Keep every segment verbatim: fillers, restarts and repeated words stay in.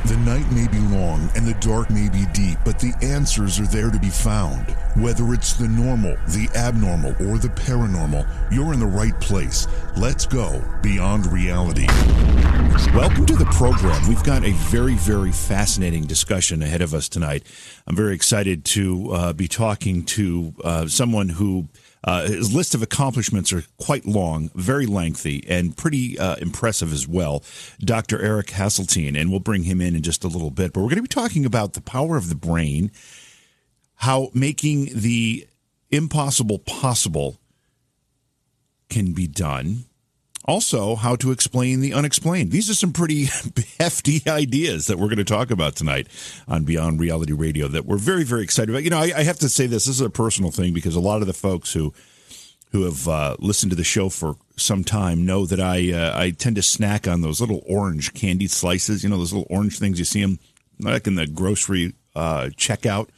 The night may be long and the dark may be deep, but the answers are there to be found. Whether it's the normal, the abnormal, or the paranormal, you're in the right place. Let's go beyond reality. Welcome to the program. We've got a very, very fascinating discussion ahead of us tonight. I'm very excited to uh, be talking to uh, someone who Uh, his list of accomplishments are quite long, very lengthy, and pretty uh, impressive as well. Doctor Eric Hasseltine, and we'll bring him in in just a little bit. But we're going to be talking about the power of the brain, how making the impossible possible can be done. Also, how to explain the unexplained. These are some pretty hefty ideas that we're going to talk about tonight on Beyond Reality Radio that we're very, very excited about. You know, I, I have to say this. This is a personal thing because a lot of the folks who who have uh, listened to the show for some time know that I uh, I tend to snack on those little orange candied slices. You know, those little orange things you see them like in the grocery uh, checkout.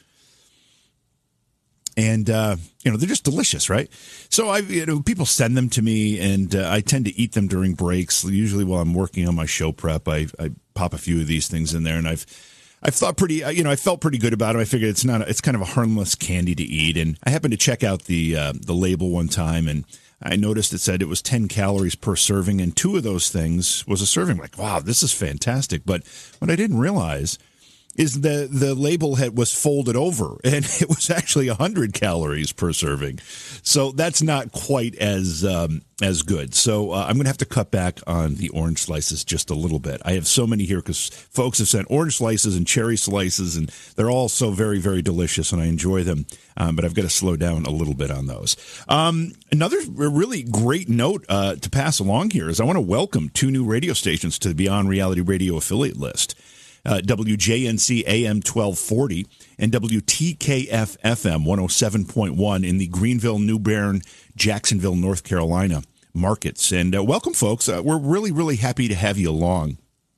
And, uh, you know, they're just delicious, right? So, I, you know, people send them to me, and uh, I tend to eat them during breaks. Usually while I'm working on my show prep, I, I pop a few of these things in there, and I've I've thought pretty, you know, I felt pretty good about it. I figured it's not, a, it's kind of a harmless candy to eat. And I happened to check out the uh, the label one time, and I noticed it said it was ten calories per serving, and two of those things was a serving. I'm like, wow, this is fantastic. But what I didn't realize is the the label had was folded over, and it was actually one hundred calories per serving. So that's not quite as um, as good. So uh, I'm going to have to cut back on the orange slices just a little bit. I have so many here because folks have sent orange slices and cherry slices, and they're all so very, very delicious, and I enjoy them. Um, but I've got to slow down a little bit on those. Um, another really great note uh, to pass along here is I want to welcome two new radio stations to the Beyond Reality Radio affiliate list. Uh, W J N C A M twelve forty and W T K F F M one oh seven point one in the Greenville, New Bern, Jacksonville, North Carolina markets. And uh, welcome, folks. Uh, we're really, really happy to have you along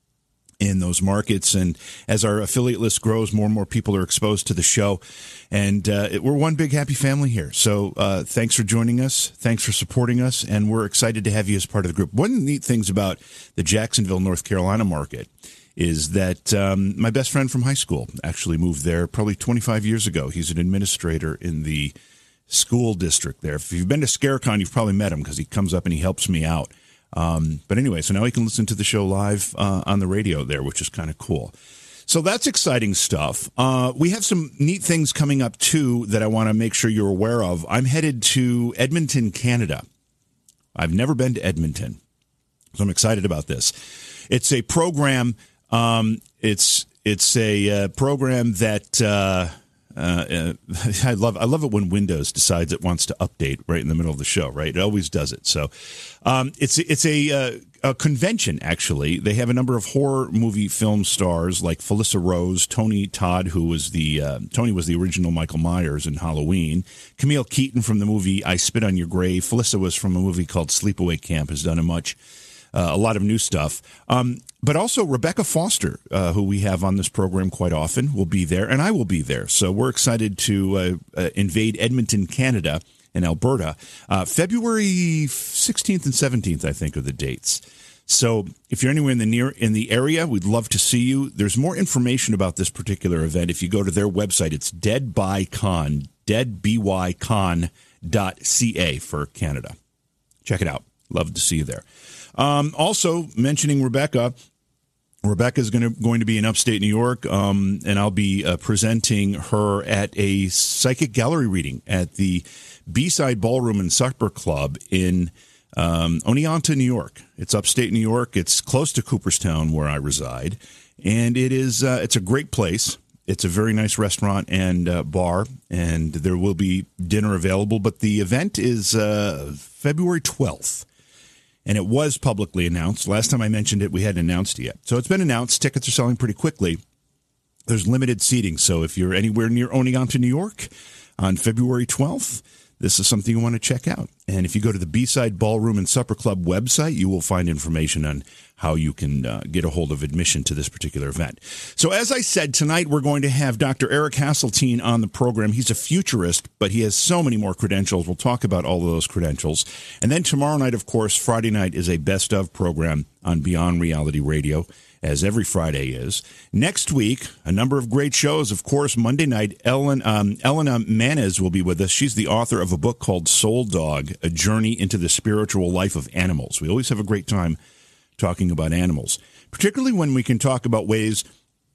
in those markets. And as our affiliate list grows, more and more people are exposed to the show. And uh, it, we're one big happy family here. So uh, thanks for joining us. Thanks for supporting us. And we're excited to have you as part of the group. One of the neat things about the Jacksonville, North Carolina market is that um, my best friend from high school actually moved there probably twenty-five years ago. He's an administrator in the school district there. If you've been to ScareCon, you've probably met him because he comes up and he helps me out. Um, but anyway, so now he can listen to the show live uh, on the radio there, which is kind of cool. So that's exciting stuff. Uh, we have some neat things coming up, too, that I want to make sure you're aware of. I'm headed to Edmonton, Canada. I've never been to Edmonton, so I'm excited about this. It's a program... Um, it's it's a uh, program that uh, uh, uh, I love. I love it when Windows decides it wants to update right in the middle of the show. Right, it always does it. So um, it's it's a, uh, a convention. Actually, they have a number of horror movie film stars like Felissa Rose, Tony Todd, who was the uh, Tony was the original Michael Myers in Halloween. Camille Keaton from the movie I Spit on Your Grave. Felissa was from a movie called Sleepaway Camp. Has done a much. Uh, a lot of new stuff. Um, but also Rebecca Foster, uh, who we have on this program quite often, will be there, and I will be there. So we're excited to uh, uh, invade Edmonton, Canada, and Alberta. Uh, February sixteenth and seventeenth, I think, are the dates. So if you're anywhere in the near in the area, we'd love to see you. There's more information about this particular event if you go to their website. It's Dead by Con, dead by con dot c a for Canada. Check it out. Love to see you there. Um, also, mentioning Rebecca, Rebecca is going to going to be in upstate New York, um, and I'll be uh, presenting her at a psychic gallery reading at the B-Side Ballroom and Supper Club in um, Oneonta, New York. It's upstate New York. It's close to Cooperstown, where I reside, and it is uh, it's a great place. It's a very nice restaurant and uh, bar, and there will be dinner available. But the event is uh, February twelfth. And it was publicly announced. Last time I mentioned it, we hadn't announced it yet. So it's been announced. Tickets are selling pretty quickly. There's limited seating. So if you're anywhere near Oneonta, New York, on February twelfth, this is something you want to check out. And if you go to the B-Side Ballroom and Supper Club website, you will find information on how you can uh, get a hold of admission to this particular event. So as I said, tonight we're going to have Doctor Eric Hasseltine on the program. He's a futurist, but he has so many more credentials. We'll talk about all of those credentials. And then tomorrow night, of course, Friday night is a best of program on Beyond Reality Radio, as every Friday is. Next week, a number of great shows. Of course, Monday night, Ellen, um, Elena Manez will be with us. She's the author of a book called Soul Dog, A Journey into the Spiritual Life of Animals. We always have a great time talking about animals, particularly when we can talk about ways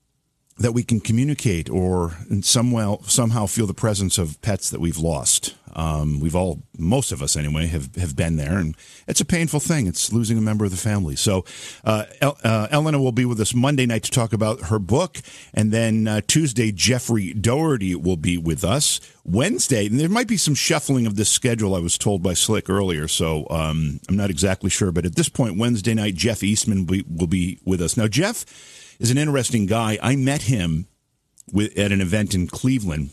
that we can communicate or in some way, somehow feel the presence of pets that we've lost. Um, we've all, most of us anyway, have, have been there, and it's a painful thing. It's losing a member of the family. So uh, El- uh, Elena will be with us Monday night to talk about her book, and then uh, Tuesday, Jeffrey Doherty will be with us. Wednesday, and there might be some shuffling of this schedule, I was told by Slick earlier, so um, I'm not exactly sure. But at this point, Wednesday night, Jeff Eastman will be, will be with us. Now, Jeff is an interesting guy. I met him with, at an event in Cleveland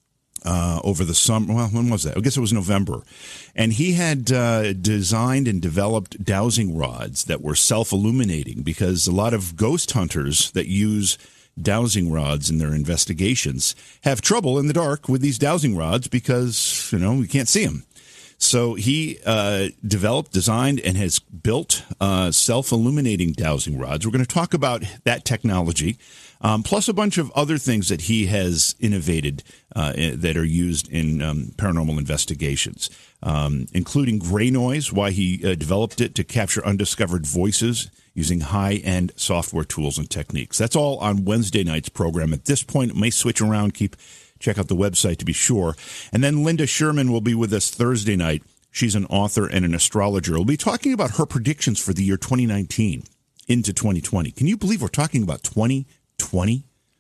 uh, over the summer. Well, when was that? I guess it was November. And he had uh, designed and developed dowsing rods that were self-illuminating, because a lot of ghost hunters that use dowsing rods in their investigations have trouble in the dark with these dowsing rods because, you know, we can't see them. So he uh, developed, designed, and has built uh, self-illuminating dowsing rods. We're going to talk about that technology, um, plus a bunch of other things that he has innovated uh, that are used in um, paranormal investigations, um, including gray noise, why he uh, developed it to capture undiscovered voices using high-end software tools and techniques. That's all on Wednesday night's program. At this point, it may switch around. Keep Check out the website to be sure. And then Linda Sherman will be with us Thursday night. She's an author and an astrologer. We'll be talking about her predictions for the year twenty nineteen into twenty twenty. Can you believe we're talking about twenty twenty?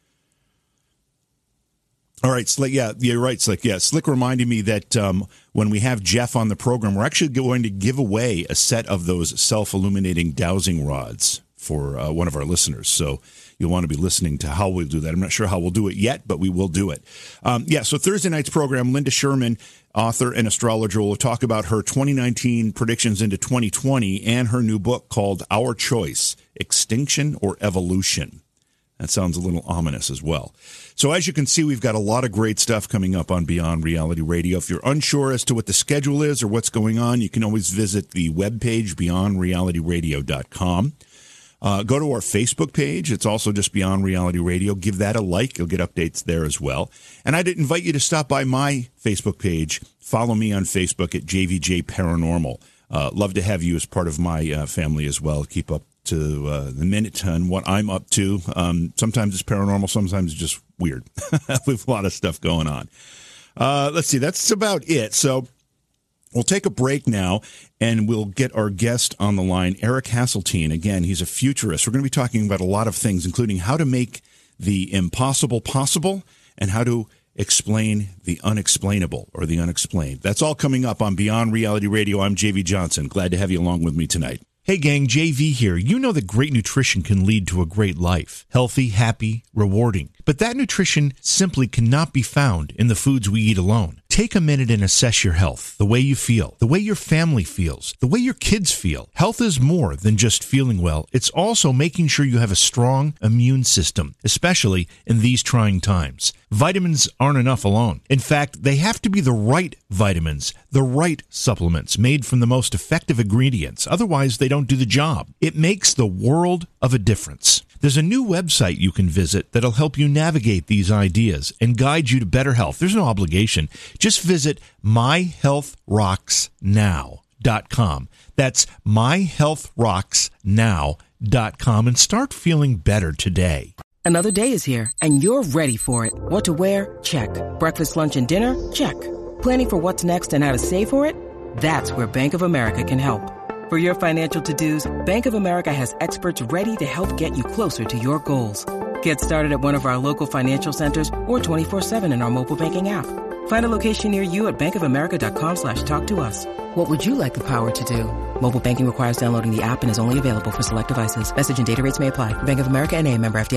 All right, Slick. Yeah, you're right, Slick. Yeah, Slick reminded me that um, when we have Jeff on the program, we're actually going to give away a set of those self-illuminating dowsing rods for uh, one of our listeners. So you'll want to be listening to how we'll do that. I'm not sure how we'll do it yet, but we will do it. Um, yeah, so Thursday night's program, Linda Sherman, author and astrologer, will talk about her twenty nineteen predictions into twenty twenty and her new book called Our Choice, Extinction or Evolution. That sounds a little ominous as well. So as you can see, we've got a lot of great stuff coming up on Beyond Reality Radio. If you're unsure as to what the schedule is or what's going on, you can always visit the webpage, beyond reality radio dot com. Uh, go to our Facebook page. It's also just Beyond Reality Radio. Give that a like. You'll get updates there as well. And I'd invite you to stop by my Facebook page. Follow me on Facebook at J V J Paranormal. Uh, love to have you as part of my uh, family as well. Keep up to uh, the minute on what I'm up to. Um, sometimes it's paranormal. Sometimes it's just weird. With a lot of stuff going on. Uh, let's see. That's about it. So we'll take a break now, and we'll get our guest on the line, Eric Hasseltine. Again, he's a futurist. We're going to be talking about a lot of things, including how to make the impossible possible and how to explain the unexplainable or the unexplained. That's all coming up on Beyond Reality Radio. I'm J V Johnson. Glad to have you along with me tonight. Hey gang, J V here. You know that great nutrition can lead to a great life. Healthy, happy, rewarding. But that nutrition simply cannot be found in the foods we eat alone. Take a minute and assess your health, the way you feel, the way your family feels, the way your kids feel. Health is more than just feeling well. It's also making sure you have a strong immune system, especially in these trying times. Vitamins aren't enough alone. In fact, they have to be the right vitamins, the right supplements made from the most effective ingredients. Otherwise, they don't do the job. It makes the world of a difference. There's a new website you can visit that'll help you navigate these ideas and guide you to better health. There's no obligation. Just visit my health rocks now dot com. That's my health rocks now dot com and start feeling better today. Another day is here, and you're ready for it. What to wear? Check. Breakfast, lunch, and dinner? Check. Planning for what's next and how to save for it? That's where Bank of America can help. For your financial to-dos, Bank of America has experts ready to help get you closer to your goals. Get started at one of our local financial centers or twenty-four seven in our mobile banking app. Find a location near you at bankofamerica.com slash talk to us. What would you like the power to do? Mobile banking requires downloading the app and is only available for select devices. Message and data rates may apply. Bank of America N A, member F D I C.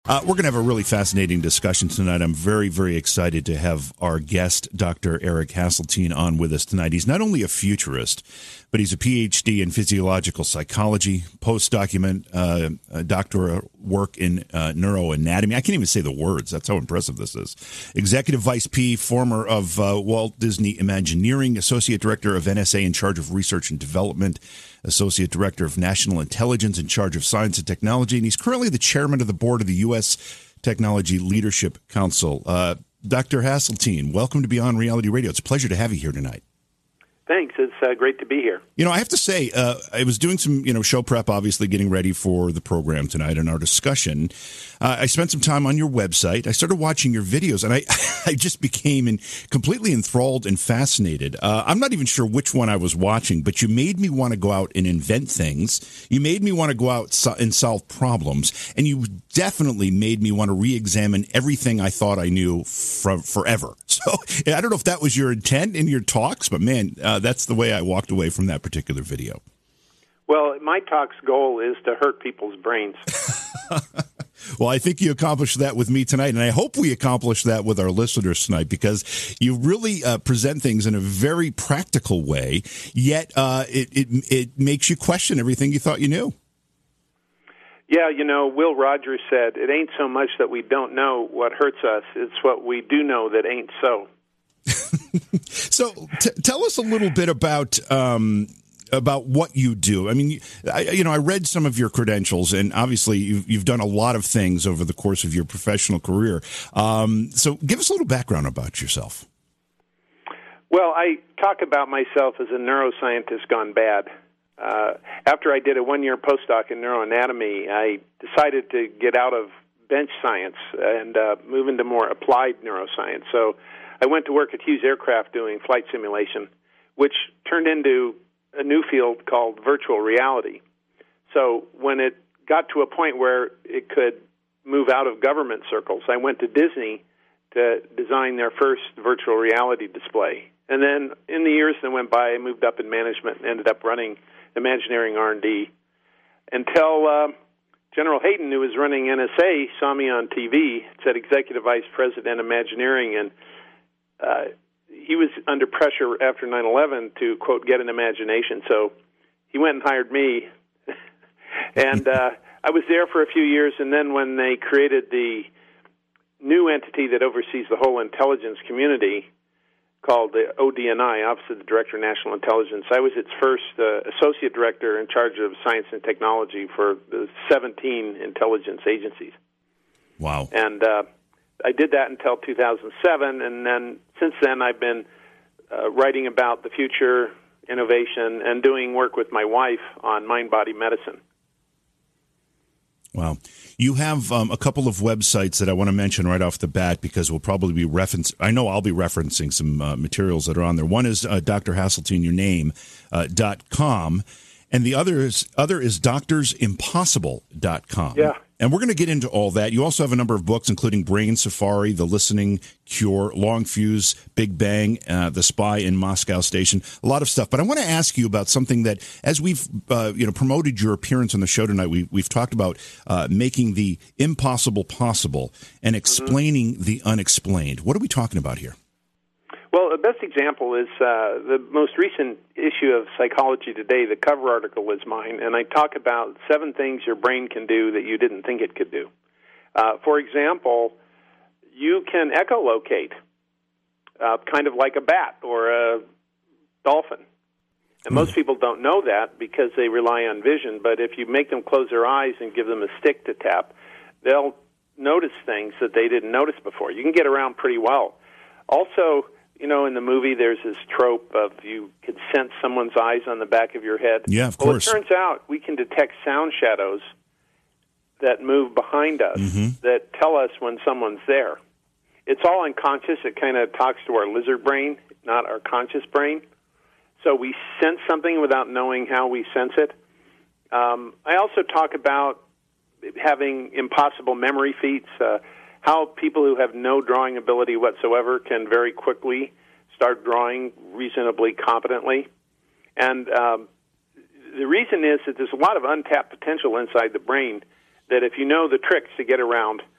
Uh, we're going to have a really fascinating discussion tonight. I'm very, very excited to have our guest, Doctor Eric Hasseltine, on with us tonight. He's not only a futurist, but he's a P H D in physiological psychology, post-document uh, uh, doctoral work in uh, neuroanatomy. I can't even say the words. That's how impressive this is. Executive Vice P, former of uh, Walt Disney Imagineering, Associate Director of N S A in charge of Research and Development, Associate Director of National Intelligence in charge of Science and Technology, and he's currently the Chairman of the Board of the U S Technology Leadership Council. Uh, Doctor Hasseltine, welcome to Beyond Reality Radio. It's a pleasure to have you here tonight. Thanks. It's uh, great to be here. You know, I have to say, uh, I was doing some, you know, show prep, obviously getting ready for the program tonight and our discussion. Uh, I spent some time on your website. I started watching your videos, and I, I just became in, completely enthralled and fascinated. Uh, I'm not even sure which one I was watching, but you made me want to go out and invent things. You made me want to go out so- and solve problems, and you definitely made me want to re-examine everything I thought I knew from forever. So I don't know if that was your intent in your talks, but man, uh, that's the way I walked away from that particular video. Well, my talk's goal is to hurt people's brains. Well, I think you accomplished that with me tonight, and I hope we accomplish that with our listeners tonight, because you really uh, present things in a very practical way, yet uh, it, it it makes you question everything you thought you knew. Yeah, you know, Will Rogers said, it ain't so much that we don't know what hurts us, it's what we do know that ain't so. So t- tell us a little bit about um, about what you do. I mean, I, you know, I read some of your credentials, and obviously you've, you've done a lot of things over the course of your professional career. Um, so give us a little background about yourself. Well, I talk about myself as a neuroscientist gone bad. Uh, after I did a one-year postdoc in neuroanatomy, I decided to get out of bench science and uh, move into more applied neuroscience. So I went to work at Hughes Aircraft doing flight simulation, which turned into a new field called virtual reality. So when it got to a point where it could move out of government circles, I went to Disney to design their first virtual reality display. And then in the years that went by, I moved up in management and ended up running Imagineering R and D until uh, General Hayden, who was running N S A, saw me on T V, said Executive Vice President Imagineering, and uh, he was under pressure after nine eleven to, quote, get an imagination. So he went and hired me, and uh, I was there for a few years, and then when they created the new entity that oversees the whole intelligence community, called the O D N I, Office of the Director of National Intelligence. I was its first uh, associate director in charge of science and technology for the seventeen intelligence agencies. Wow. And uh, I did that until two thousand seven, and then since then I've been uh, writing about the future, innovation, and doing work with my wife on mind-body medicine. Wow. You have um, a couple of websites that I want to mention right off the bat, because we'll probably be referencing, I know I'll be referencing some uh, materials that are on there. One is uh, Doctor Hasseltine, your name, uh, dot com, and the other is, other is doctors impossible dot com. Yeah. And we're going to get into all that. You also have a number of books, including Brain Safari, The Listening Cure, Long Fuse, Big Bang, uh, The Spy in Moscow Station, a lot of stuff. But I want to ask you about something that, as we've uh, you know promoted your appearance on the show tonight, we, we've talked about uh, making the impossible possible and explaining mm-hmm. the unexplained. What are we talking about here? Well, the best example is uh, the most recent issue of Psychology Today. The cover article is mine, and I talk about seven things your brain can do that you didn't think it could do. Uh, for example, you can echolocate, uh, kind of like a bat or a dolphin. And most people don't know that because they rely on vision, but if you make them close their eyes and give them a stick to tap, they'll notice things that they didn't notice before. You can get around pretty well. Also, you know, in the movie, there's this trope of you could sense someone's eyes on the back of your head. Yeah, of well, course. Well, it turns out we can detect sound shadows that move behind us mm-hmm. that tell us when someone's there. It's all unconscious. It kind of talks to our lizard brain, not our conscious brain. So we sense something without knowing how we sense it. Um, I also talk about having impossible memory feats, uh, how people who have no drawing ability whatsoever can very quickly start drawing reasonably competently. And um, the reason is that there's a lot of untapped potential inside the brain that if you know the tricks to get around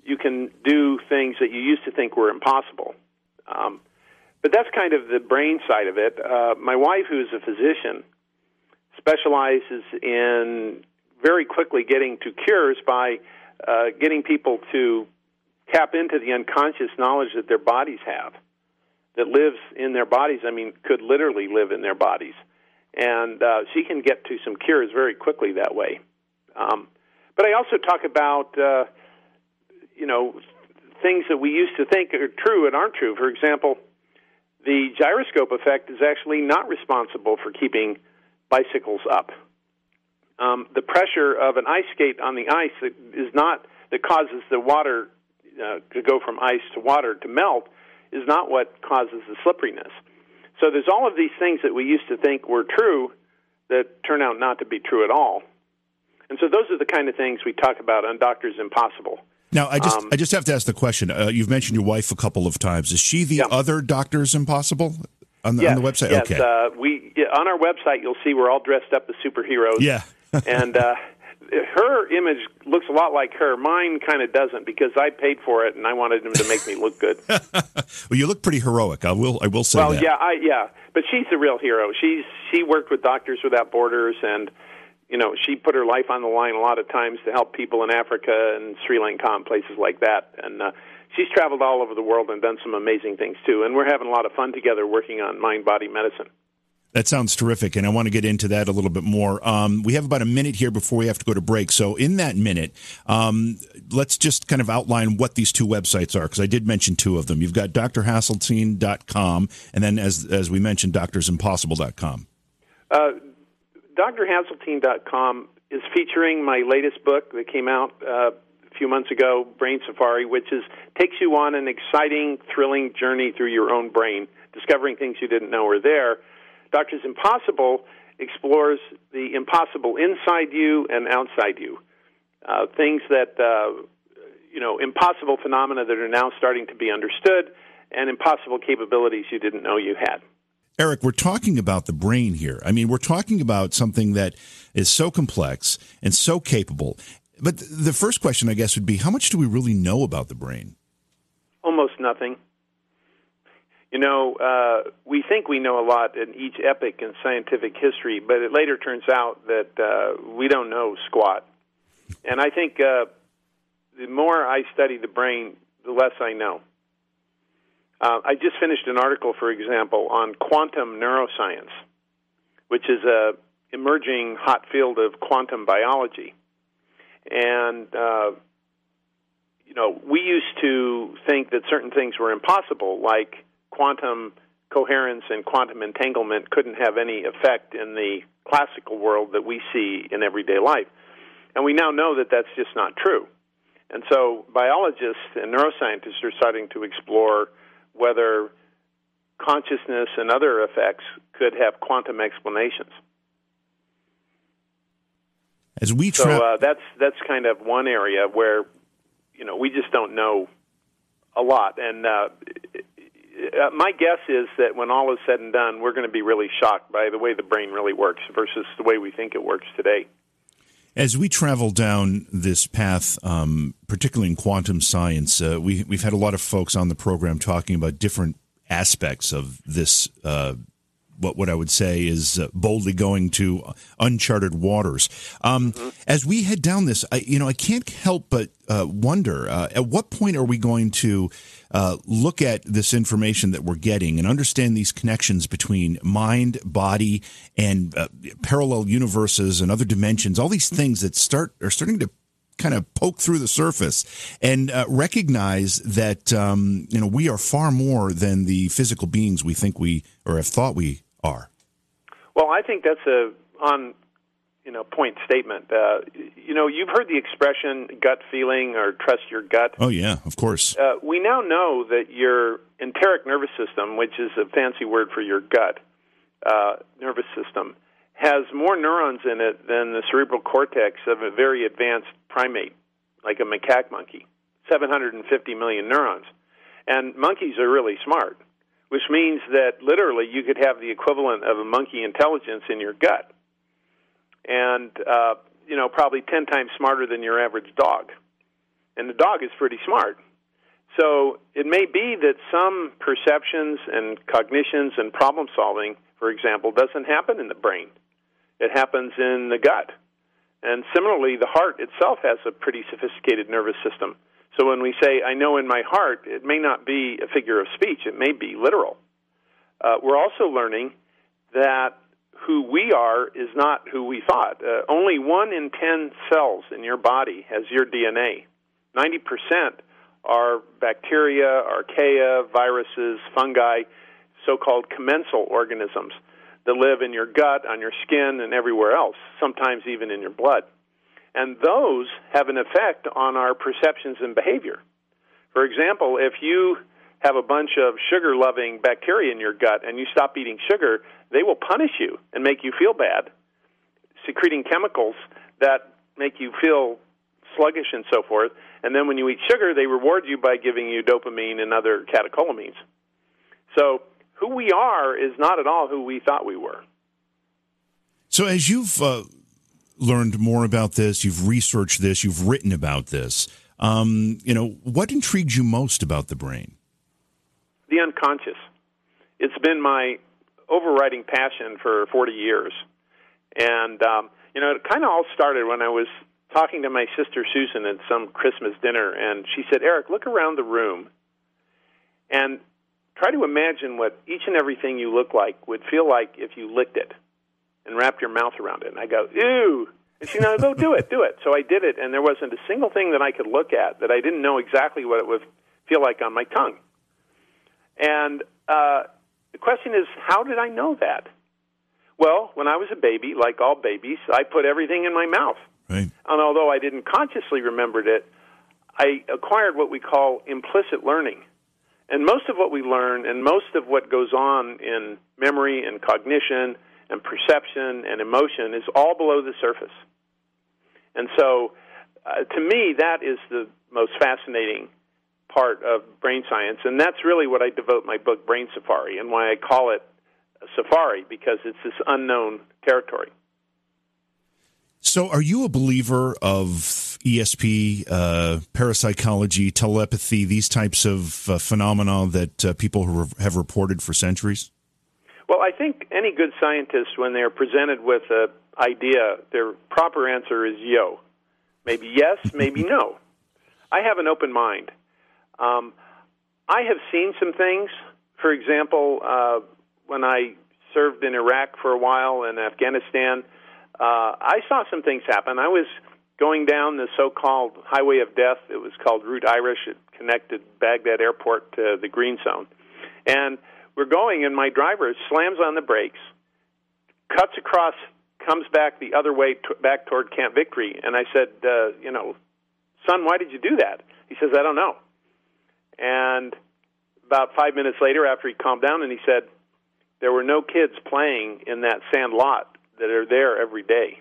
you can do things that you used to think were impossible. Um, but that's kind of the brain side of it. Uh, my wife, who's a physician, specializes in very quickly getting to cures by uh, getting people to tap into the unconscious knowledge that their bodies have, that lives in their bodies, I mean, could literally live in their bodies. And uh, she can get to some cures very quickly that way. Um, but I also talk about, uh, you know, things that we used to think are true and aren't true. For example, the gyroscope effect is actually not responsible for keeping bicycles up. Um, the pressure of an ice skate on the ice is not that causes the water uh, to go from ice to water to melt is not what causes the slipperiness. So there's all of these things that we used to think were true that turn out not to be true at all. And so those are the kind of things we talk about on Doctors Impossible. Now, I just um, I just have to ask the question. Uh, you've mentioned your wife a couple of times. Is she the yeah. other Doctors Impossible on the, yes, on the website? Yes, okay. uh, we yeah, on our website you'll see we're all dressed up as superheroes. Yeah. and uh, her image looks a lot like her. Mine kind of doesn't because I paid for it and I wanted them to make me look good. Well, you look pretty heroic. I will I will say well, that. Well, yeah, I, yeah, but she's the real hero. She's she worked with Doctors Without Borders, and you know she put her life on the line a lot of times to help people in Africa and Sri Lanka and places like that. And uh, she's traveled all over the world and done some amazing things too. And we're having a lot of fun together working on mind-body medicine. That sounds terrific, and I want to get into that a little bit more. Um, we have about a minute here before we have to go to break. So in that minute, um, let's just kind of outline what these two websites are, because I did mention two of them. You've got D R Haseltine dot com, and then, as as we mentioned, Doctors Impossible dot com. Uh, D R Haseltine dot com is featuring my latest book that came out uh, a few months ago, Brain Safari, which is takes you on an exciting, thrilling journey through your own brain, discovering things you didn't know were there. Doctors Impossible explores the impossible inside you and outside you, uh, things that, uh, you know, impossible phenomena that are now starting to be understood and impossible capabilities you didn't know you had. Eric, we're talking about the brain here. I mean, we're talking about something that is so complex and so capable. But the first question, I guess, would be, how much do we really know about the brain? Almost nothing. You know, uh, we think we know a lot in each epoch in scientific history, but it later turns out that uh, we don't know squat. And I think uh, the more I study the brain, the less I know. Uh, I just finished an article, for example, on quantum neuroscience, which is a emerging hot field of quantum biology. And, uh, you know, we used to think that certain things were impossible, like quantum coherence and quantum entanglement couldn't have any effect in the classical world that we see in everyday life. And we now know that that's just not true. And so biologists and neuroscientists are starting to explore whether consciousness and other effects could have quantum explanations. As we tra- so uh, that's that's kind of one area where, you know, we just don't know a lot. And uh, Uh, my guess is that when all is said and done, we're going to be really shocked by the way the brain really works versus the way we think it works today. As we travel down this path, um, particularly in quantum science, uh, we, we've had a lot of folks on the program talking about different aspects of this, uh, what, what I would say is uh, boldly going to uncharted waters. Um, mm-hmm. As we head down this, I, you know, I can't help but uh, wonder, uh, at what point are we going to Uh, look at this information that we're getting and understand these connections between mind, body, and uh, parallel universes and other dimensions, all these things that start are starting to kind of poke through the surface, and uh, recognize that um, you know we are far more than the physical beings we think we or have thought we are. Well, I think that's a on you know point statement. Uh, you know, you've heard the expression "gut feeling" or "trust your gut." Oh yeah, of course. Uh, we now know that your enteric nervous system, which is a fancy word for your gut uh, nervous system, has more neurons in it than the cerebral cortex of a very advanced primate, like a macaque monkey. seven hundred fifty million neurons. And monkeys are really smart, which means that literally you could have the equivalent of a monkey intelligence in your gut. And, uh, you know, probably ten times smarter than your average dog. and the dog is pretty smart. So it may be that some perceptions and cognitions and problem solving, for example, doesn't happen in the brain. It happens in the gut. And similarly, the heart itself has a pretty sophisticated nervous system. So when we say, I know in my heart, it may not be a figure of speech. It may be literal. Uh, we're also learning that who we are is not who we thought. Uh, only one in ten cells in your body has your D N A. ninety percent are bacteria, archaea, viruses, fungi, so-called commensal organisms that live in your gut, on your skin, and everywhere else, sometimes even in your blood. And those have an effect on our perceptions and behavior. For example, if you have a bunch of sugar-loving bacteria in your gut and you stop eating sugar, they will punish you and make you feel bad, secreting chemicals that make you feel sluggish and so forth. And then when you eat sugar, they reward you by giving you dopamine and other catecholamines. So who we are is not at all who we thought we were. So as you've uh, learned more about this, you've researched this, you've written about this, um, you know, what intrigues you most about the brain? The unconscious. It's been my overriding passion for forty years. And, um, you know, it kind of all started when I was talking to my sister Susan at some Christmas dinner, and she said, Eric, look around the room and try to imagine what each and everything you look like would feel like if you licked it and wrapped your mouth around it. And I go, ew. And she goes, go do it, do it. So I did it, and there wasn't a single thing that I could look at that I didn't know exactly what it would feel like on my tongue. And uh, the question is, how did I know that? Well, when I was a baby, like all babies, I put everything in my mouth. Right. And although I didn't consciously remember it, I acquired what we call implicit learning. And most of what we learn and most of what goes on in memory and cognition and perception and emotion is all below the surface. And so, uh, to me, that is the most fascinating part of brain science, and that's really what I devote my book, Brain Safari, and why I call it a safari, because it's this unknown territory. So are you a believer of E S P, uh, parapsychology, telepathy, these types of uh, phenomena that uh, people have reported for centuries? Well, I think any good scientist, when they're presented with an idea, their proper answer is yo. Maybe yes, maybe no. I have an open mind. Um, I have seen some things. For example, uh, when I served in Iraq for a while and Afghanistan, uh, I saw some things happen. I was going down the so-called Highway of Death. It was called Route Irish. It connected Baghdad Airport to the Green Zone. And we're going, and my driver slams on the brakes, cuts across, comes back the other way, t- back toward Camp Victory. And I said, uh, you know, son, why did you do that? He says, I don't know. And about five minutes later, after he calmed down, and he said, there were no kids playing in that sand lot that are there every day.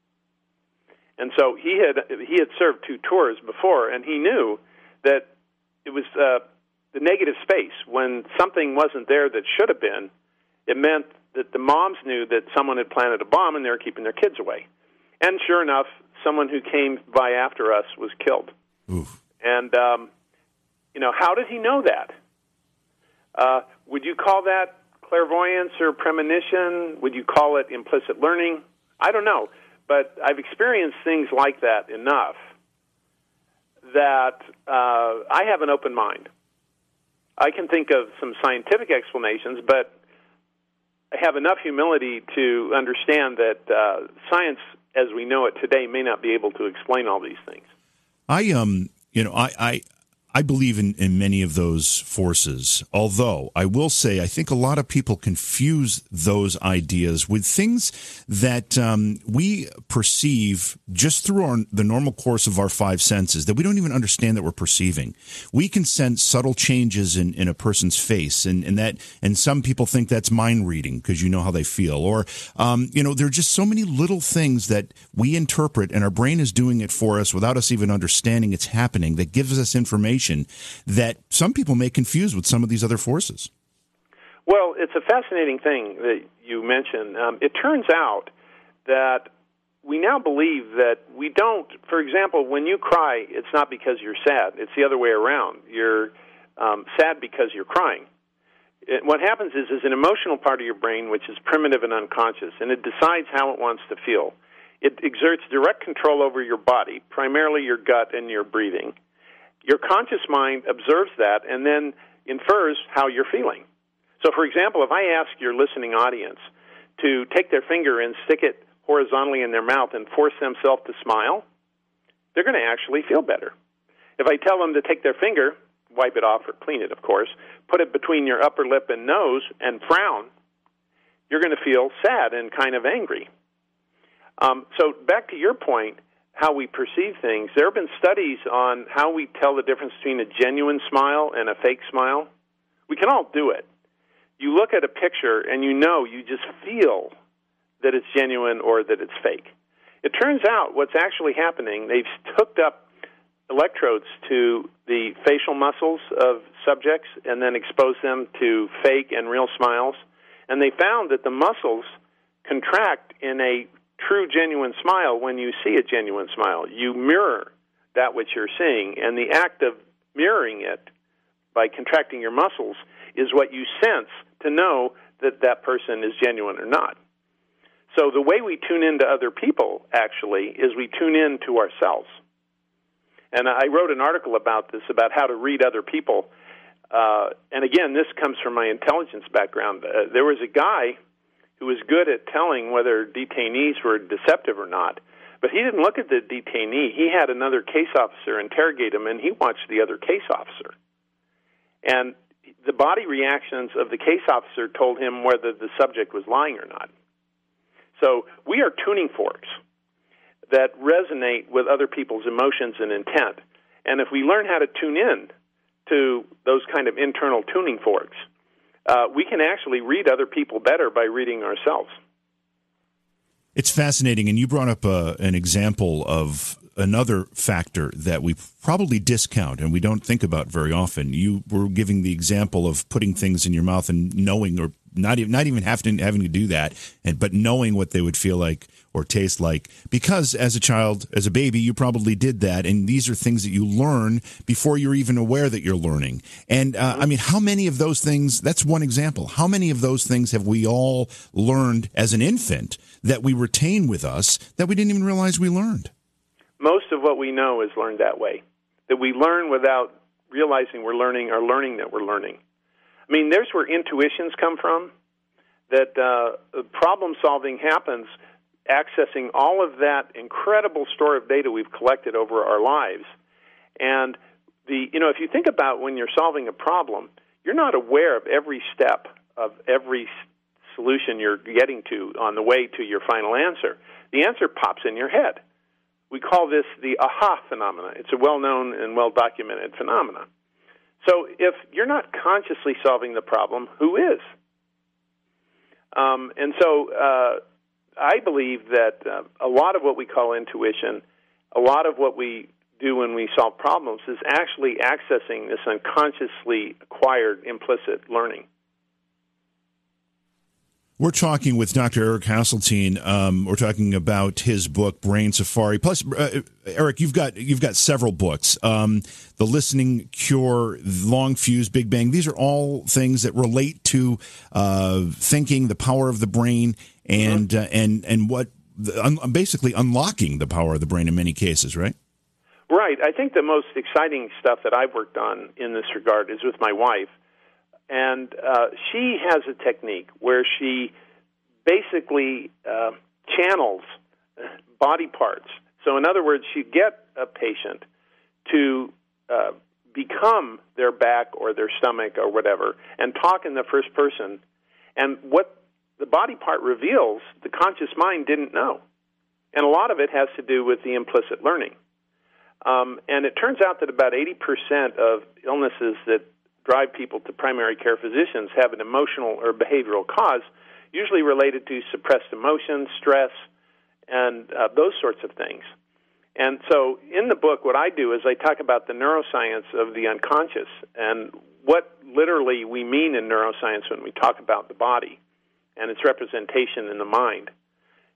And so he had he had served two tours before, and he knew that it was uh, the negative space. When something wasn't there that should have been, it meant that the moms knew that someone had planted a bomb and they were keeping their kids away. And sure enough, someone who came by after us was killed. Oof. And um, you know, how did he know that? Uh, would you call that clairvoyance or premonition? Would you call it implicit learning? I don't know. But I've experienced things like that enough that uh, I have an open mind. I can think of some scientific explanations, but I have enough humility to understand that uh, science, as we know it today, may not be able to explain all these things. I um, you know, I I, I believe in, in many of those forces, although I will say I think a lot of people confuse those ideas with things that um, we perceive just through our, the normal course of our five senses that we don't even understand that we're perceiving. We can sense subtle changes in, in a person's face, and, and that and some people think that's mind reading because you know how they feel. Or, um, you know, there are just so many little things that we interpret, and our brain is doing it for us without us even understanding it's happening, that gives us information that some people may confuse with some of these other forces. Well, it's a fascinating thing that you mentioned. Um, it turns out that we now believe that we don't, for example, when you cry, it's not because you're sad. It's the other way around. You're um, sad because you're crying. It, what happens is there's an emotional part of your brain which is primitive and unconscious, and it decides how it wants to feel. It exerts direct control over your body, primarily your gut and your breathing. Your conscious mind observes that and then infers how you're feeling. So, for example, if I ask your listening audience to take their finger and stick it horizontally in their mouth and force themselves to smile, they're going to actually feel better. If I tell them to take their finger, wipe it off or clean it, of course, put it between your upper lip and nose and frown, you're going to feel sad and kind of angry. Um, so back to your point, how we perceive things, there have been studies on how we tell the difference between a genuine smile and a fake smile. We can all do it. You look at a picture and you know, you just feel that it's genuine or that it's fake. It turns out what's actually happening, they've hooked up electrodes to the facial muscles of subjects and then exposed them to fake and real smiles, and they found that the muscles contract in a true, genuine smile when you see a genuine smile. You mirror that which you're seeing, and the act of mirroring it by contracting your muscles is what you sense to know that that person is genuine or not. So the way we tune into other people, actually, is we tune in to ourselves. And I wrote an article about this, about how to read other people. Uh, and again, this comes from my intelligence background. Uh, there was a guy who was good at telling whether detainees were deceptive or not, but he didn't look at the detainee. He had another case officer interrogate him, and he watched the other case officer. And the body reactions of the case officer told him whether the subject was lying or not. So we are tuning forks that resonate with other people's emotions and intent. And if we learn how to tune in to those kind of internal tuning forks, uh, we can actually read other people better by reading ourselves. It's fascinating, and you brought up uh, an example of another factor that we probably discount and we don't think about very often. You were giving the example of putting things in your mouth and knowing, or not even not even having to, having to do that, and but knowing what they would feel like or taste like. Because as a child, as a baby, you probably did that, and these are things that you learn before you're even aware that you're learning. And uh, I mean, how many of those things? That's one example. How many of those things have we all learned as an infant that we retain with us that we didn't even realize we learned? Most of what we know is learned that way, that we learn without realizing we're learning or learning that we're learning. I mean, there's where intuitions come from, that uh, problem-solving happens accessing all of that incredible store of data we've collected over our lives. And, the you know, if you think about when you're solving a problem, you're not aware of every step of every solution you're getting to on the way to your final answer. The answer pops in your head. We call this the aha phenomena. It's a well-known and well-documented phenomena. So if you're not consciously solving the problem, who is? Um, and so uh, I believe that uh, a lot of what we call intuition, a lot of what we do when we solve problems is actually accessing this unconsciously acquired implicit learning. We're talking with Doctor Eric Hasseltine. Um, we're talking about his book, Brain Safari. Plus, uh, Eric, you've got you've got several books. Um, the Listening Cure, Long Fuse, Big Bang. These are all things that relate to uh, thinking, the power of the brain, and mm-hmm. uh, and and what un- basically unlocking the power of the brain in many cases, right? Right. I think the most exciting stuff that I've worked on in this regard is with my wife. And uh, she has a technique where she basically uh, channels body parts. So in other words, she get a patient to uh, become their back or their stomach or whatever and talk in the first person. And what the body part reveals, the conscious mind didn't know. And a lot of it has to do with the implicit learning. Um, and it turns out that about eighty percent of illnesses that drive people to primary care physicians have an emotional or behavioral cause, usually related to suppressed emotions, stress, and uh, those sorts of things. And so in the book, what I do is I talk about the neuroscience of the unconscious and what literally we mean in neuroscience when we talk about the body and its representation in the mind.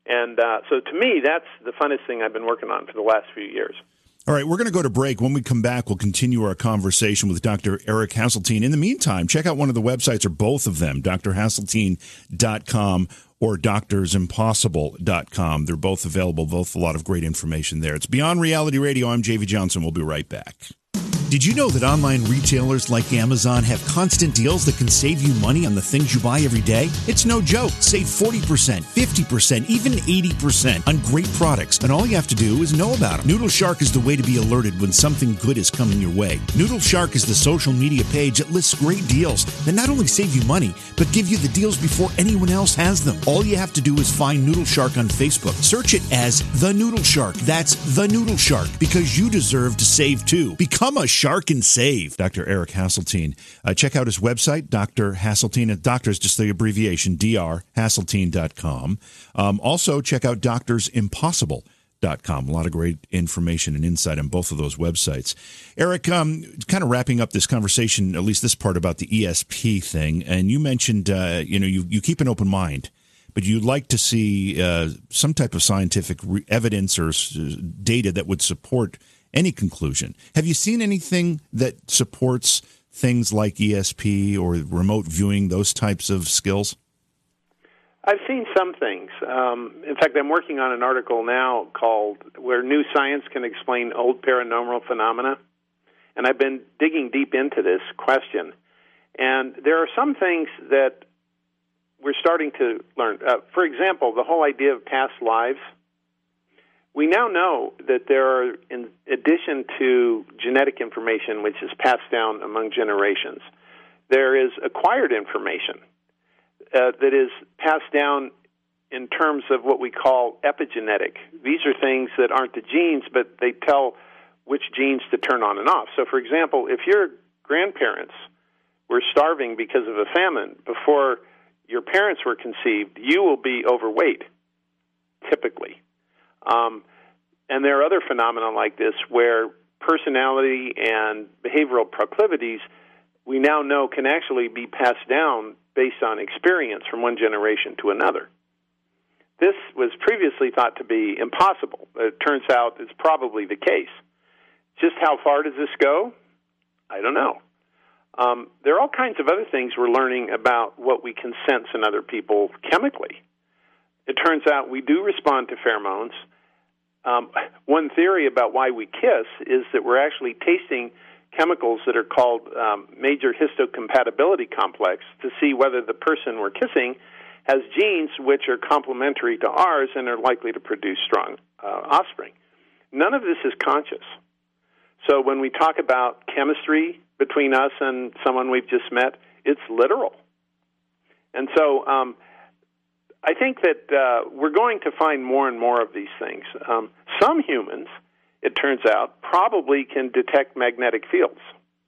And uh, so to me, that's the funnest thing I've been working on for the last few years. All right, we're going to go to break. When we come back, we'll continue our conversation with Doctor Eric Hasseltine. In the meantime, check out one of the websites, or both of them, D R hasseltine dot com or doctors impossible dot com. They're both available, both a lot of great information there. It's Beyond Reality Radio. I'm J V Johnson. We'll be right back. Did you know that online retailers like Amazon have constant deals that can save you money on the things you buy every day? It's no joke. Save forty percent, fifty percent, even eighty percent on great products, and all you have to do is know about them. Noodle Shark is the way to be alerted when something good is coming your way. Noodle Shark is the social media page that lists great deals that not only save you money, but give you the deals before anyone else has them. All you have to do is find Noodle Shark on Facebook. Search it as The Noodle Shark. That's The Noodle Shark, because you deserve to save too. Become a shark and save. Doctor Eric Hasseltine. Uh, check out his website, Doctor Hasseltine. Doctor is just the abbreviation, D R hasseltine dot com. Um, also, check out doctors impossible dot com. A lot of great information and insight on both of those websites. Eric, um, kind of wrapping up this conversation, at least this part about the E S P thing, and you mentioned, uh, you know, you, you keep an open mind, but you'd like to see uh, some type of scientific re- evidence or s- data that would support any conclusion. Have you seen anything that supports things like E S P or remote viewing, those types of skills? I've seen some things. Um, in fact, I'm working on an article now called Where New Science Can Explain Old Paranormal Phenomena. And I've been digging deep into this question. And there are some things that we're starting to learn. Uh, for example, the whole idea of past lives. We now know that there are, in addition to genetic information, which is passed down among generations, there is acquired information uh, that is passed down in terms of what we call epigenetic. These are things that aren't the genes, but they tell which genes to turn on and off. So, for example, if your grandparents were starving because of a famine before your parents were conceived, you will be overweight, typically. Um, and there are other phenomena like this where personality and behavioral proclivities we now know can actually be passed down based on experience from one generation to another. This was previously thought to be impossible. It turns out it's probably the case. Just how far does this go? I don't know. Um, there are all kinds of other things we're learning about what we can sense in other people chemically. It turns out we do respond to pheromones. Um, one theory about why we kiss is that we're actually tasting chemicals that are called um, major histocompatibility complex to see whether the person we're kissing has genes which are complementary to ours and are likely to produce strong uh, offspring. None of this is conscious. So when we talk about chemistry between us and someone we've just met, it's literal. And so um, I think that uh, we're going to find more and more of these things. Um, some humans, it turns out, probably can detect magnetic fields.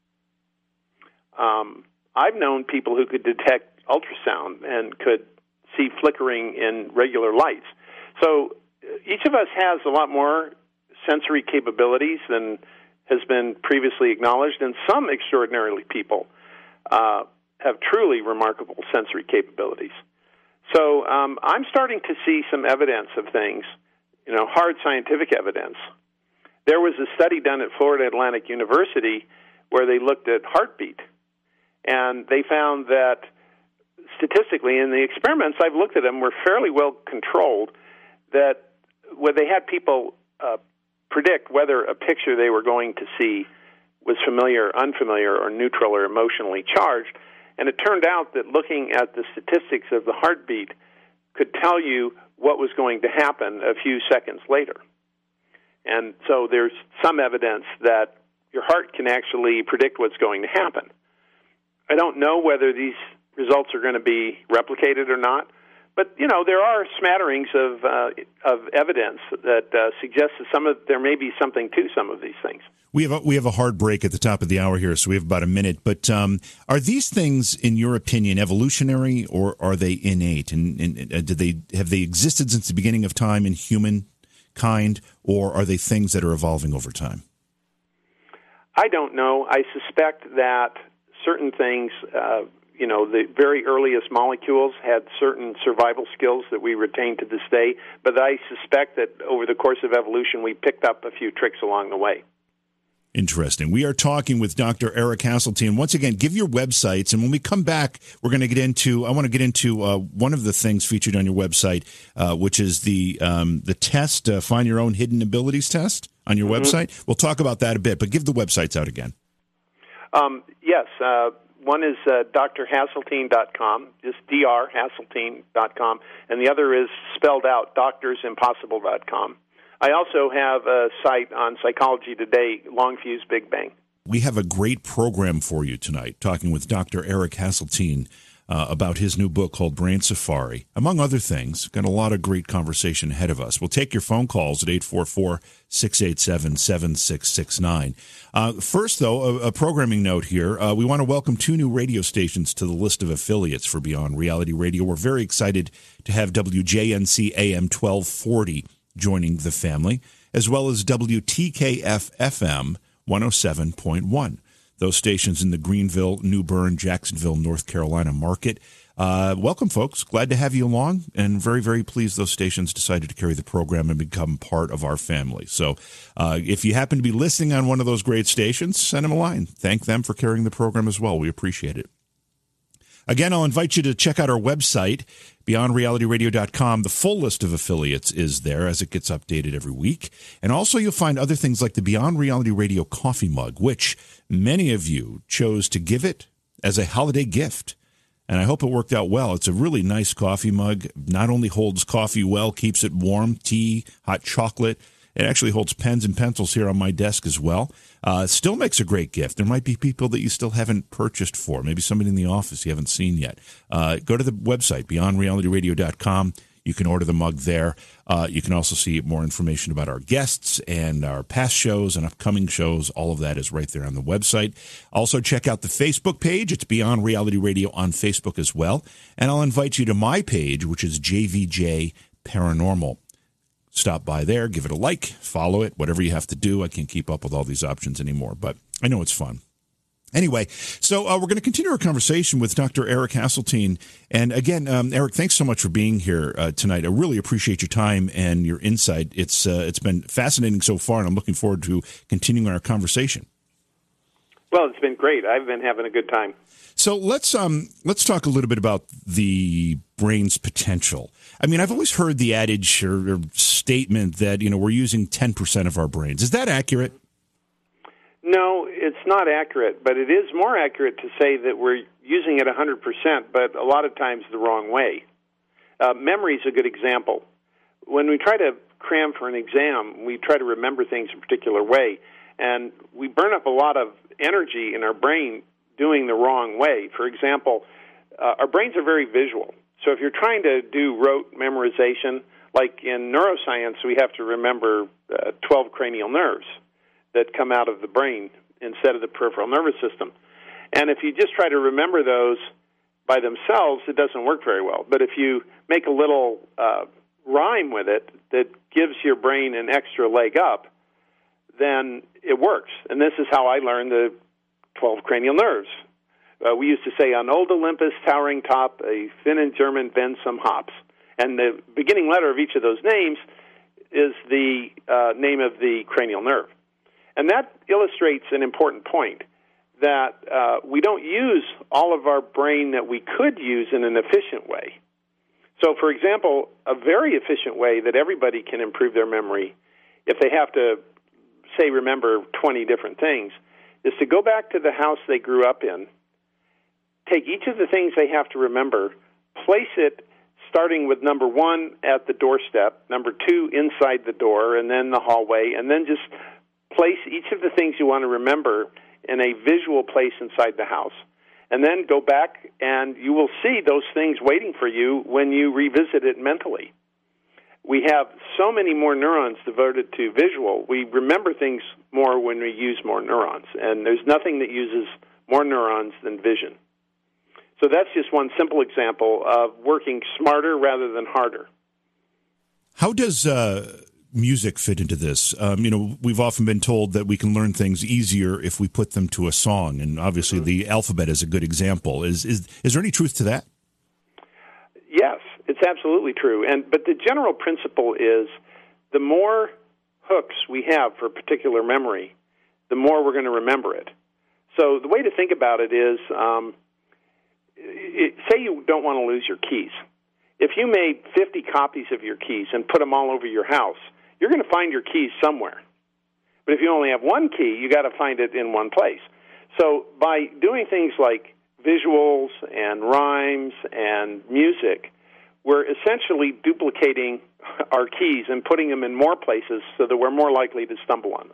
Um, I've known people who could detect ultrasound and could see flickering in regular lights. So each of us has a lot more sensory capabilities than has been previously acknowledged, and some extraordinarily people uh, have truly remarkable sensory capabilities. So um, I'm starting to see some evidence of things, you know, hard scientific evidence. There was a study done at Florida Atlantic University where they looked at heartbeat, and they found that statistically, in the experiments, I've looked at them, were fairly well controlled, that where they had people uh, predict whether a picture they were going to see was familiar, unfamiliar, or neutral or emotionally charged. And it turned out that looking at the statistics of the heartbeat could tell you what was going to happen a few seconds later. And so there's some evidence that your heart can actually predict what's going to happen. I don't know whether these results are going to be replicated or not, but you know there are smatterings of uh, of evidence that uh, suggests that some of there may be something to some of these things. We have a, we have a hard break at the top of the hour here, so we have about a minute. But um, are these things, in your opinion, evolutionary or are they innate? And, and uh, did they have they existed since the beginning of time in humankind, or are they things that are evolving over time? I don't know. I suspect that certain things, uh, you know, the very earliest molecules had certain survival skills that we retain to this day, but I suspect that over the course of evolution, we picked up a few tricks along the way. Interesting. We are talking with Doctor Eric Hasseltine. Once again, give your websites, and when we come back, we're going to get into, I want to get into uh, one of the things featured on your website, uh, which is the um, the test, uh, Find Your Own Hidden Abilities test on your mm-hmm. website. We'll talk about that a bit, but give the websites out again. Um, yes. Uh, one is uh, d r hasseltine dot com, just d r hasseltine dot com, and the other is spelled out, doctors impossible dot com. I also have a site on Psychology Today, Long Fuse Big Bang. We have a great program for you tonight, talking with Doctor Eric Hasseltine uh, about his new book called Brain Safari. Among other things, got a lot of great conversation ahead of us. We'll take your phone calls at eight four four, six eight seven, seven six six nine. Uh, first, though, a, a programming note here. Uh, we want to welcome two new radio stations to the list of affiliates for Beyond Reality Radio. We're very excited to have W J N C A M twelve forty joining the family, as well as W T K F F M one oh seven point one. Those stations in the Greenville, New Bern, Jacksonville, North Carolina market. Uh, welcome, folks. Glad to have you along, and very, very pleased those stations decided to carry the program and become part of our family. So uh, if you happen to be listening on one of those great stations, send them a line. Thank them for carrying the program as well. We appreciate it. Again, I'll invite you to check out our website, beyond reality radio dot com. The full list of affiliates is there as it gets updated every week. And also you'll find other things like the Beyond Reality Radio coffee mug, which many of you chose to give it as a holiday gift. And I hope it worked out well. It's a really nice coffee mug. Not only holds coffee well, keeps it warm, tea, hot chocolate. It actually holds pens and pencils here on my desk as well. Uh, still makes a great gift. There might be people that you still haven't purchased for. Maybe somebody in the office you haven't seen yet. Uh, go to the website, beyond reality radio dot com. You can order the mug there. Uh, you can also see more information about our guests and our past shows and upcoming shows. All of that is right there on the website. Also, check out the Facebook page. It's Beyond Reality Radio on Facebook as well. And I'll invite you to my page, which is J V J Paranormal. Stop by there, give it a like, follow it, whatever you have to do. I can't keep up with all these options anymore, but I know it's fun. Anyway, so uh, we're going to continue our conversation with Doctor Eric Hasseltine. And again, um, Eric, thanks so much for being here uh, tonight. I really appreciate your time and your insight. It's uh, it's been fascinating so far, and I'm looking forward to continuing our conversation. Well, it's been great. I've been having a good time. So let's um let's talk a little bit about the brain's potential. I mean, I've always heard the adage or, or statement that, you know, we're using ten percent of our brains. Is that accurate? No, it's not accurate, but it is more accurate to say that we're using it one hundred percent, but a lot of times the wrong way. Uh, memory is a good example. When we try to cram for an exam, we try to remember things a particular way, and we burn up a lot of energy in our brain doing the wrong way. For example, uh, our brains are very visual. So if you're trying to do rote memorization, like in neuroscience, we have to remember uh, twelve cranial nerves that come out of the brain instead of the peripheral nervous system. And if you just try to remember those by themselves, it doesn't work very well. But if you make a little uh, rhyme with it that gives your brain an extra leg up, then it works. And this is how I learned the twelve cranial nerves. Uh, we used to say, on old Olympus, towering top, a Finn and German bend some hops. And the beginning letter of each of those names is the uh, name of the cranial nerve. And that illustrates an important point, that uh, we don't use all of our brain that we could use in an efficient way. So, for example, a very efficient way that everybody can improve their memory, if they have to, say, remember twenty different things, is to go back to the house they grew up in, take each of the things they have to remember, place it starting with number one at the doorstep, number two inside the door, and then the hallway, and then just place each of the things you want to remember in a visual place inside the house. And then go back, and you will see those things waiting for you when you revisit it mentally. We have so many more neurons devoted to visual. We remember things more when we use more neurons, and there's nothing that uses more neurons than vision. So that's just one simple example of working smarter rather than harder. How does uh, music fit into this? Um, you know, we've often been told that we can learn things easier if we put them to a song, and obviously the alphabet is a good example. Is is is there any truth to that? Yes, it's absolutely true. And but the general principle is the more hooks we have for a particular memory, the more we're going to remember it. So the way to think about it is, um, it, say you don't want to lose your keys. If you made fifty copies of your keys and put them all over your house, you're going to find your keys somewhere. But if you only have one key, you got to find it in one place. So by doing things like visuals and rhymes and music, we're essentially duplicating our keys and putting them in more places so that we're more likely to stumble on them.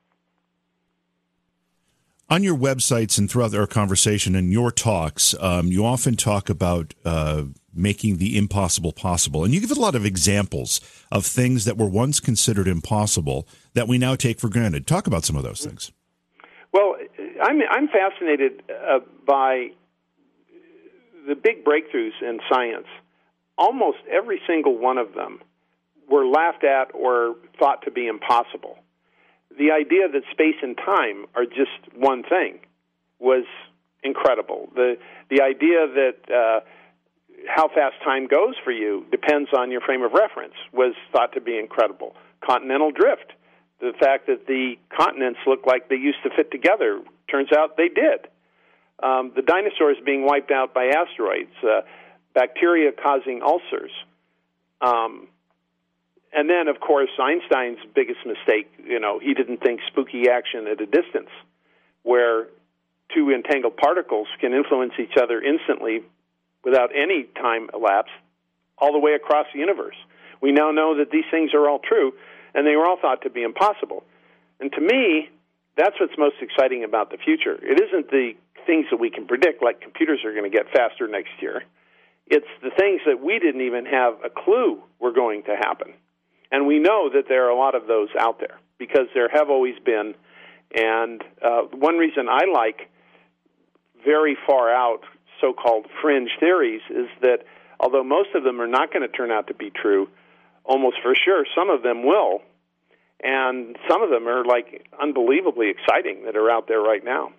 On your websites and throughout our conversation and your talks, um, you often talk about uh, making the impossible possible. And you give a lot of examples of things that were once considered impossible that we now take for granted. Talk about some of those things. Well, I'm, I'm fascinated uh, by the big breakthroughs in science. Almost every single one of them were laughed at or thought to be impossible. The idea that space and time are just one thing was incredible. The the idea that uh, how fast time goes for you depends on your frame of reference was thought to be incredible. Continental drift, the fact that the continents look like they used to fit together, turns out they did. Um, the dinosaurs being wiped out by asteroids, uh, bacteria causing ulcers. Um, And then, of course, Einstein's biggest mistake, you know, he didn't think spooky action at a distance, where two entangled particles can influence each other instantly without any time elapsed all the way across the universe. We now know that these things are all true, and they were all thought to be impossible. And to me, that's what's most exciting about the future. It isn't the things that we can predict, like computers are going to get faster next year. It's the things that we didn't even have a clue were going to happen. And we know that there are a lot of those out there because there have always been. And uh, one reason I like very far out so-called fringe theories is that although most of them are not going to turn out to be true, almost for sure some of them will. And some of them are like unbelievably exciting that are out there right now.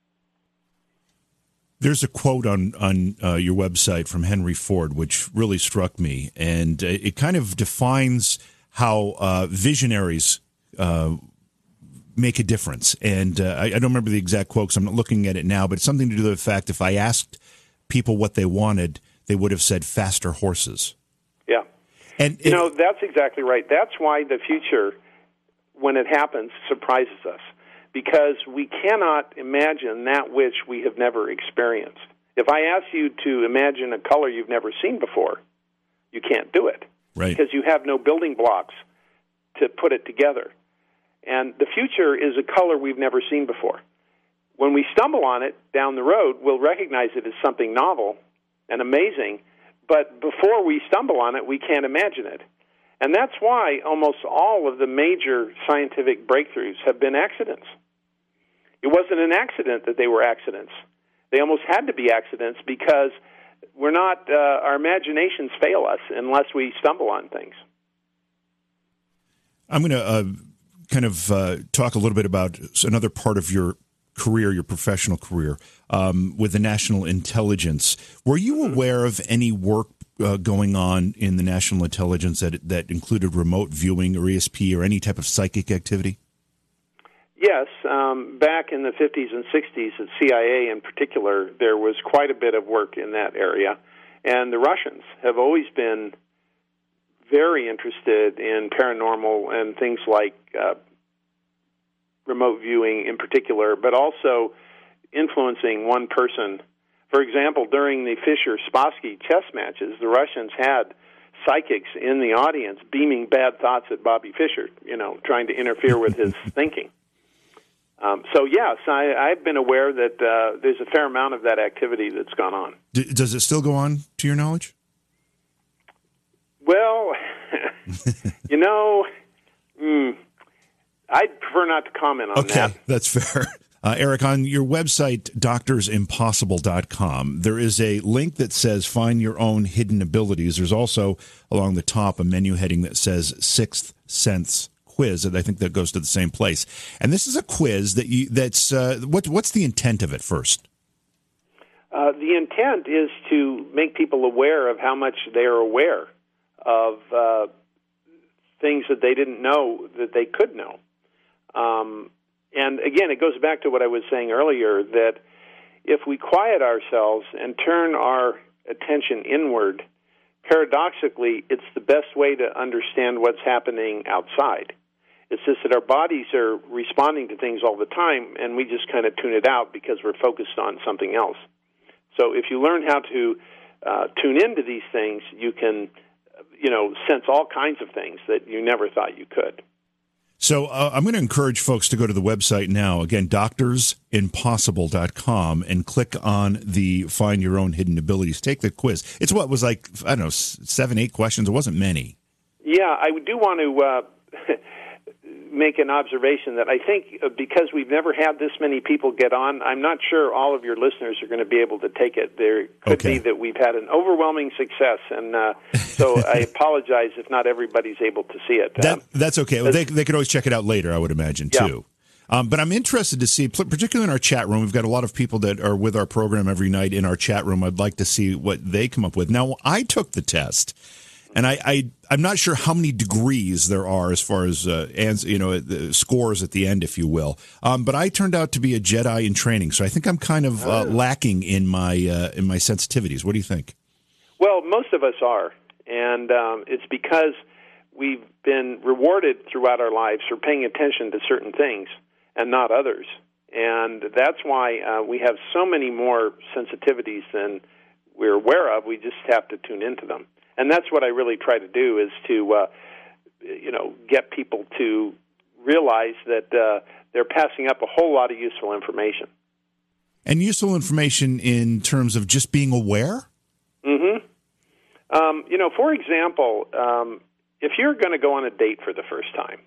There's a quote on on uh, your website from Henry Ford which really struck me, and uh, it kind of defines how uh, visionaries uh, make a difference. And uh, I, I don't remember the exact quote because I'm not looking at it now, but it's something to do with the fact if I asked people what they wanted, they would have said faster horses. Yeah. And you it, know, that's exactly right. That's why the future, when it happens, surprises us, because we cannot imagine that which we have never experienced. If I ask you to imagine a color you've never seen before, you can't do it. Right. Because you have no building blocks to put it together. And the future is a color we've never seen before. When we stumble on it down the road, we'll recognize it as something novel and amazing, but before we stumble on it, we can't imagine it. And that's why almost all of the major scientific breakthroughs have been accidents. It wasn't an accident that they were accidents. They almost had to be accidents because we're not, uh, our imaginations fail us unless we stumble on things. I'm going to uh, kind of uh, talk a little bit about another part of your career, your professional career, um, with the National Intelligence. Were you aware of any work uh, going on in the National Intelligence that that included remote viewing or E S P or any type of psychic activity? Yes, um, back in the fifties and sixties at C I A in particular, there was quite a bit of work in that area. And the Russians have always been very interested in paranormal and things like uh, remote viewing in particular, but also influencing one person. For example, during the Fischer-Spassky chess matches, the Russians had psychics in the audience beaming bad thoughts at Bobby Fischer, you know, trying to interfere with his thinking. Um, so, yes, I, I've been aware that uh, there's a fair amount of that activity that's gone on. D- does it still go on, to your knowledge? Well, you know, mm, I'd prefer not to comment on okay, that. Okay, that's fair. Uh, Eric, on your website, doctors impossible dot com, there is a link that says Find Your Own Hidden Abilities. There's also, along the top, a menu heading that says Sixth Sense Quiz, and I think that goes to the same place. And this is a quiz that you, that's, uh, what, what's the intent of it first? Uh, the intent is to make people aware of how much they are aware of uh, things that they didn't know that they could know. Um And again, it goes back to what I was saying earlier, that if we quiet ourselves and turn our attention inward, paradoxically, it's the best way to understand what's happening outside. It's just that our bodies are responding to things all the time, and we just kind of tune it out because we're focused on something else. So if you learn how to uh, tune into these things, you can, you know, sense all kinds of things that you never thought you could. So uh, I'm going to encourage folks to go to the website now, again, doctors impossible dot com, and click on the Find Your Own Hidden Abilities. Take the quiz. It's what was like, I don't know, seven, eight questions. It wasn't many. Yeah, I do want to uh, make an observation that I think because we've never had this many people get on, I'm not sure all of your listeners are going to be able to take it. There could okay. be that we've had an overwhelming success, and uh, so I apologize if not everybody's able to see it. That, um, that's okay. Well, they, they could always check it out later, I would imagine, yeah. too. Um, but I'm interested to see, particularly in our chat room, we've got a lot of people that are with our program every night in our chat room. I'd like to see what they come up with. Now, I took the test. And I, I, I'm not sure how many degrees there are as far as, uh, ans- you know, the scores at the end, if you will. Um, but I turned out to be a Jedi in training, so I think I'm kind of uh, lacking in my uh, in my sensitivities. What do you think? Well, most of us are, and um, it's because we've been rewarded throughout our lives for paying attention to certain things and not others. And that's why uh, we have so many more sensitivities than we're aware of. We just have to tune into them. And that's what I really try to do, is to, uh, you know, get people to realize that uh, they're passing up a whole lot of useful information. And useful information in terms of just being aware? Mm-hmm. Um, you know, for example, um, if you're going to go on a date for the first time,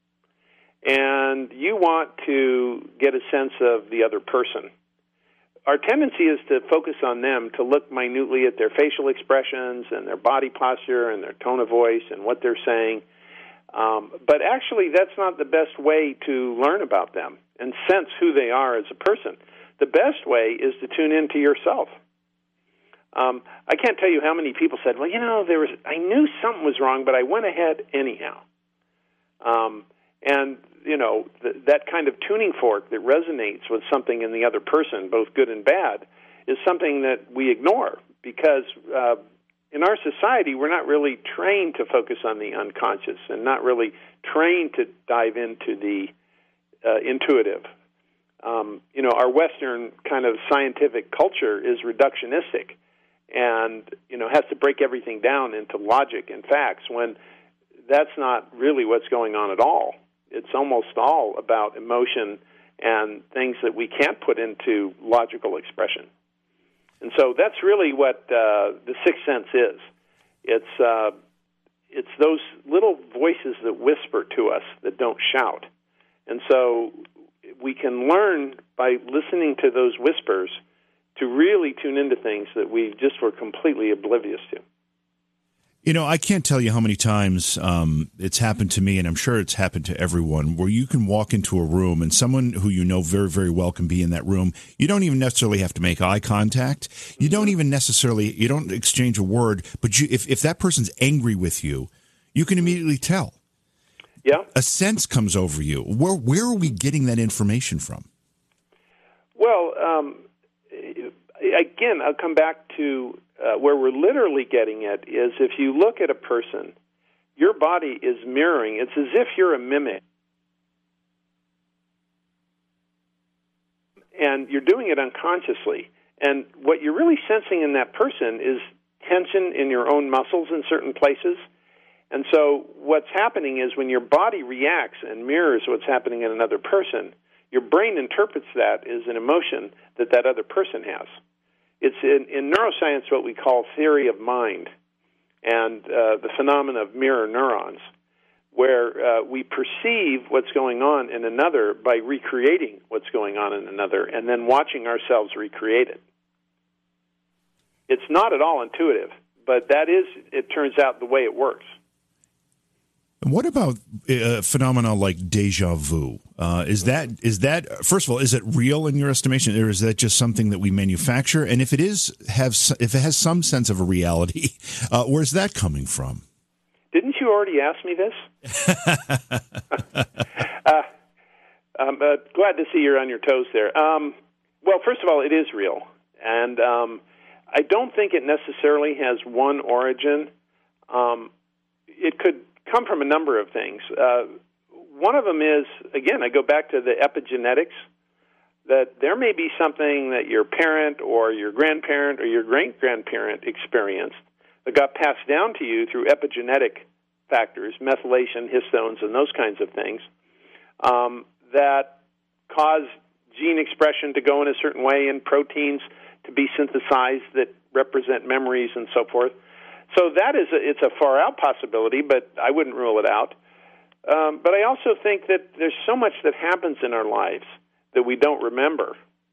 and you want to get a sense of the other person, our tendency is to focus on them, to look minutely at their facial expressions and their body posture and their tone of voice and what they're saying. Um, but actually, that's not the best way to learn about them and sense who they are as a person. The best way is to tune into yourself. Um, I can't tell you how many people said, well, you know, there was, I knew something was wrong, but I went ahead anyhow. Um, and you know, th- that kind of tuning fork that resonates with something in the other person, both good and bad, is something that we ignore because uh, in our society we're not really trained to focus on the unconscious and not really trained to dive into the uh, intuitive. Um, you know, our Western kind of scientific culture is reductionistic and, you know, has to break everything down into logic and facts when that's not really what's going on at all. It's almost all about emotion and things that we can't put into logical expression. And so that's really what uh, the sixth sense is. It's uh, it's those little voices that whisper to us that don't shout. And so we can learn by listening to those whispers to really tune into things that we just were completely oblivious to. You know, I can't tell you how many times um, it's happened to me, and I'm sure it's happened to everyone, where you can walk into a room and someone who you know very, very well can be in that room. You don't even necessarily have to make eye contact. You don't even necessarily, you don't exchange a word, but you, if, if that person's angry with you, you can immediately tell. Yeah. A sense comes over you. Where, where are we getting that information from? Well, um, again, I'll come back to Uh, where we're literally getting it is if you look at a person, your body is mirroring. It's as if you're a mimic. And you're doing it unconsciously. And what you're really sensing in that person is tension in your own muscles in certain places. And so what's happening is when your body reacts and mirrors what's happening in another person, your brain interprets that as an emotion that that other person has. It's in, in neuroscience what we call theory of mind and uh, the phenomena of mirror neurons, where uh, we perceive what's going on in another by recreating what's going on in another and then watching ourselves recreate it. It's not at all intuitive, but that is, it turns out, the way it works. What about a phenomena like deja vu? Uh, is that is that first of all, is it real in your estimation, or is that just something that we manufacture? And if it is, have if it has some sense of a reality, uh, where's that coming from? Didn't you already ask me this? uh, I'm uh, glad to see you're on your toes there. Um, well, first of all, it is real, and um, I don't think it necessarily has one origin. Um, it could come from a number of things. Uh, one of them is, again, I go back to the epigenetics, that there may be something that your parent or your grandparent or your great-grandparent experienced that got passed down to you through epigenetic factors, methylation, histones, and those kinds of things, um, that cause gene expression to go in a certain way and proteins to be synthesized that represent memories and so forth. So that is a, it's a far-out possibility, but I wouldn't rule it out. Um, but I also think that there's so much that happens in our lives that we don't remember.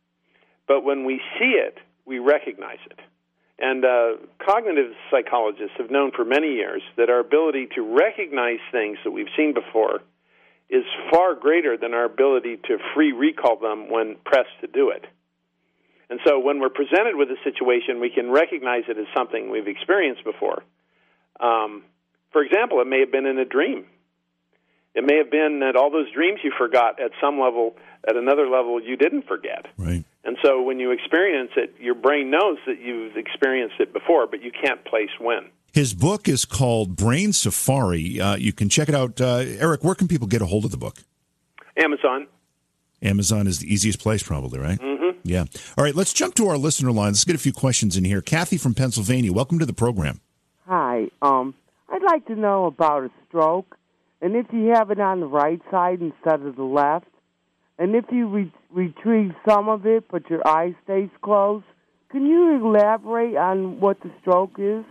But when we see it, we recognize it. And uh, cognitive psychologists have known for many years that our ability to recognize things that we've seen before is far greater than our ability to free recall them when pressed to do it. And so when we're presented with a situation, we can recognize it as something we've experienced before. Um, for example, it may have been in a dream. It may have been that all those dreams you forgot at some level, at another level, you didn't forget. Right. And so when you experience it, your brain knows that you've experienced it before, but you can't place when. His book is called Brain Safari. Uh, you can check it out. Uh, Eric, where can people get a hold of the book? Amazon. Amazon is the easiest place, probably, right? Mm-hmm. Yeah. All right, let's jump to our listener line. Let's get a few questions in here. Kathy from Pennsylvania, welcome to the program. Hi. Um, I'd like to know about a stroke, and if you have it on the right side instead of the left, and if you re- retrieve some of it but your eye stays closed. Can you elaborate on what the stroke is?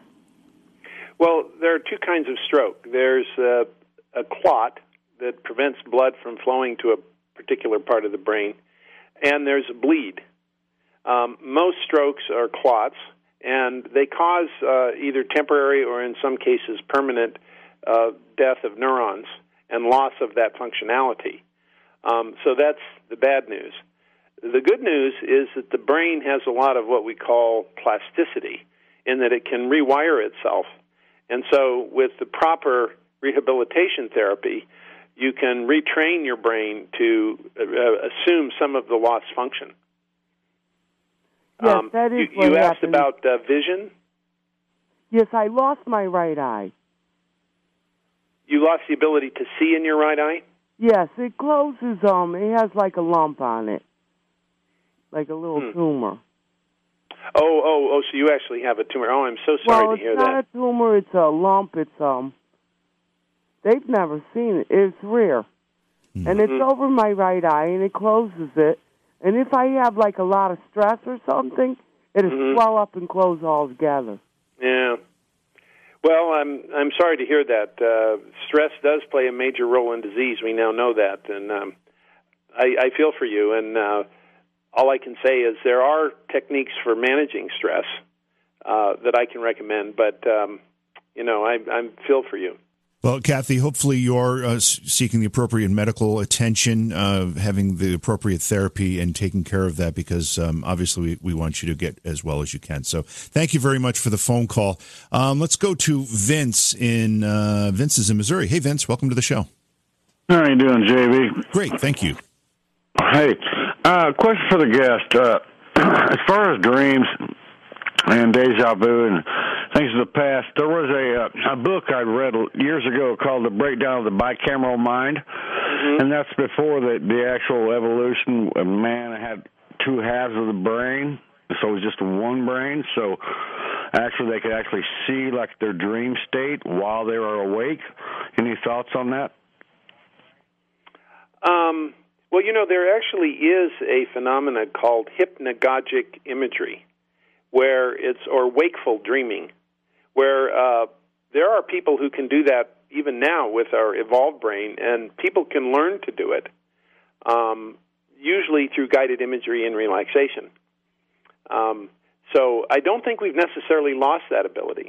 Well, there are two kinds of stroke. There's uh, a clot that prevents blood from flowing to a particular part of the brain, and there's a bleed. Um, most strokes are clots, and they cause uh, either temporary or, in some cases, permanent uh, death of neurons and loss of that functionality. Um, so that's the bad news. The good news is that the brain has a lot of what we call plasticity, in that it can rewire itself. And so with the proper rehabilitation therapy, you can retrain your brain to uh, assume some of the lost function. Yes, um, that is you, what you asked happened. about uh, vision? Yes, I lost my right eye. You lost the ability to see in your right eye? Yes, it closes, um, it has like a lump on it, like a little Hmm. tumor. Oh, oh, oh, so you actually have a tumor. Oh, I'm so sorry well, to hear it's not that. a tumor, it's a lump, it's, um, they've never seen it. It's rare. Mm-hmm. And it's over my right eye, and it closes it. And if I have, like, a lot of stress or something, it'll mm-hmm. swell up and close altogether. Yeah. Well, I'm I'm sorry to hear that. Uh, stress does play a major role in disease. We now know that. And um, I, I feel for you. And uh, all I can say is there are techniques for managing stress uh, that I can recommend. But, um, you know, I, I feel for you. Well, Kathy, hopefully you're uh, seeking the appropriate medical attention, uh, having the appropriate therapy and taking care of that, because um, obviously we, we want you to get as well as you can. So thank you very much for the phone call. Um, let's go to Vince in uh, Vince is in Missouri. Hey, Vince, welcome to the show. How are you doing, J B? Great, thank you. Hey, uh, question for the guest. Uh, as far as dreams and deja vu and things of the past, there was a, uh, a book I read years ago called The Breakdown of the Bicameral Mind, mm-hmm. and that's before the, the actual evolution of man had two halves of the brain, so it was just one brain, so actually they could actually see like their dream state while they were awake. Any thoughts on that? Um, well, you know, there actually is a phenomenon called hypnagogic imagery, where it's, or wakeful dreaming, where uh, there are people who can do that even now with our evolved brain, and people can learn to do it, um, usually through guided imagery and relaxation. Um, so I don't think we've necessarily lost that ability.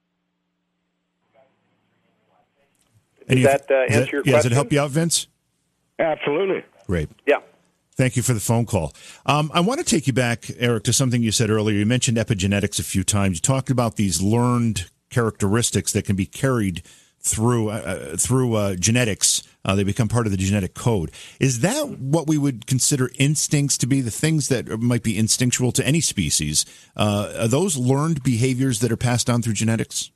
Does that uh, answer that, your yeah, question? Does it help you out, Vince? Absolutely. Great. Yeah. Thank you for the phone call. Um, I want to take you back, Eric, to something you said earlier. You mentioned epigenetics a few times. You talked about these learned characteristics that can be carried through uh, through uh, genetics. Uh, they become part of the genetic code. Is that what we would consider instincts to be, the things that might be instinctual to any species? Uh, are those learned behaviors that are passed down through genetics?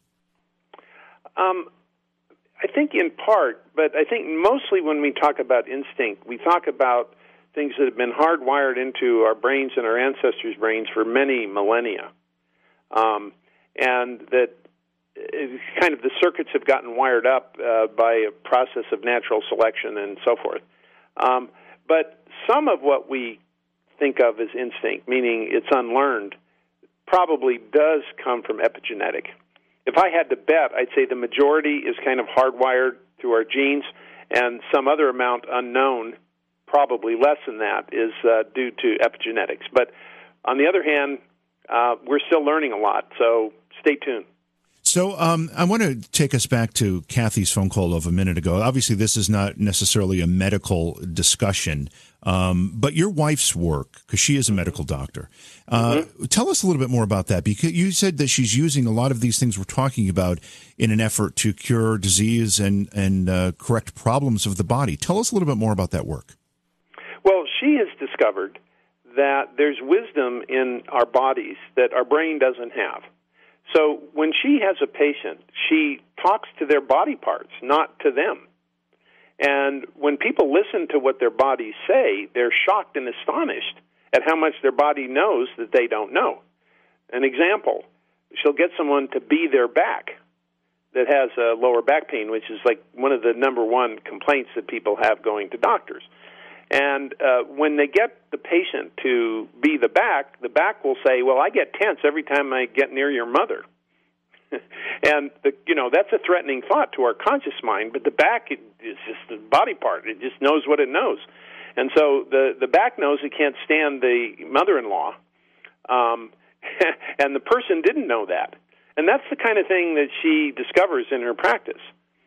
Um, I think in part, but I think mostly when we talk about instinct, we talk about things that have been hardwired into our brains and our ancestors' brains for many millennia. Um, and that kind of the circuits have gotten wired up uh, by a process of natural selection and so forth. Um, but some of what we think of as instinct, meaning it's unlearned, probably does come from epigenetic. If I had to bet, I'd say the majority is kind of hardwired through our genes, and some other amount unknown, probably less than that, is uh, due to epigenetics. But on the other hand, uh, we're still learning a lot, so stay tuned. So um, I want to take us back to Kathy's phone call of a minute ago. Obviously, this is not necessarily a medical discussion, um, but your wife's work, because she is a medical doctor. Uh, mm-hmm. Tell us a little bit more about that, because you said that she's using a lot of these things we're talking about in an effort to cure disease and, and uh, correct problems of the body. Tell us a little bit more about that work. Well, she has discovered that there's wisdom in our bodies that our brain doesn't have. So when she has a patient, she talks to their body parts, not to them. And when people listen to what their bodies say, they're shocked and astonished at how much their body knows that they don't know. An example, she'll get someone to be their back that has a lower back pain, which is like one of the number one complaints that people have going to doctors. And uh, when they get the patient to be the back, the back will say, well, I get tense every time I get near your mother. And, the, you know, that's a threatening thought to our conscious mind, but the back is just a body part. It just knows what it knows. And so the, the back knows it can't stand the mother-in-law, um, and the person didn't know that. And that's the kind of thing that she discovers in her practice.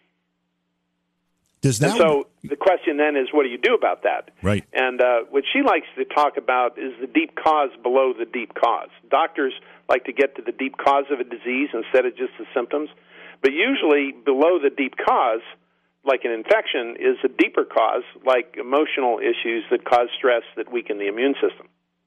Does that... And so the question then is, what do you do about that? Right. And uh, what she likes to talk about is the deep cause below the deep cause. Doctors like to get to the deep cause of a disease instead of just the symptoms. But usually below the deep cause, like an infection, is a deeper cause, like emotional issues that cause stress that weaken the immune system.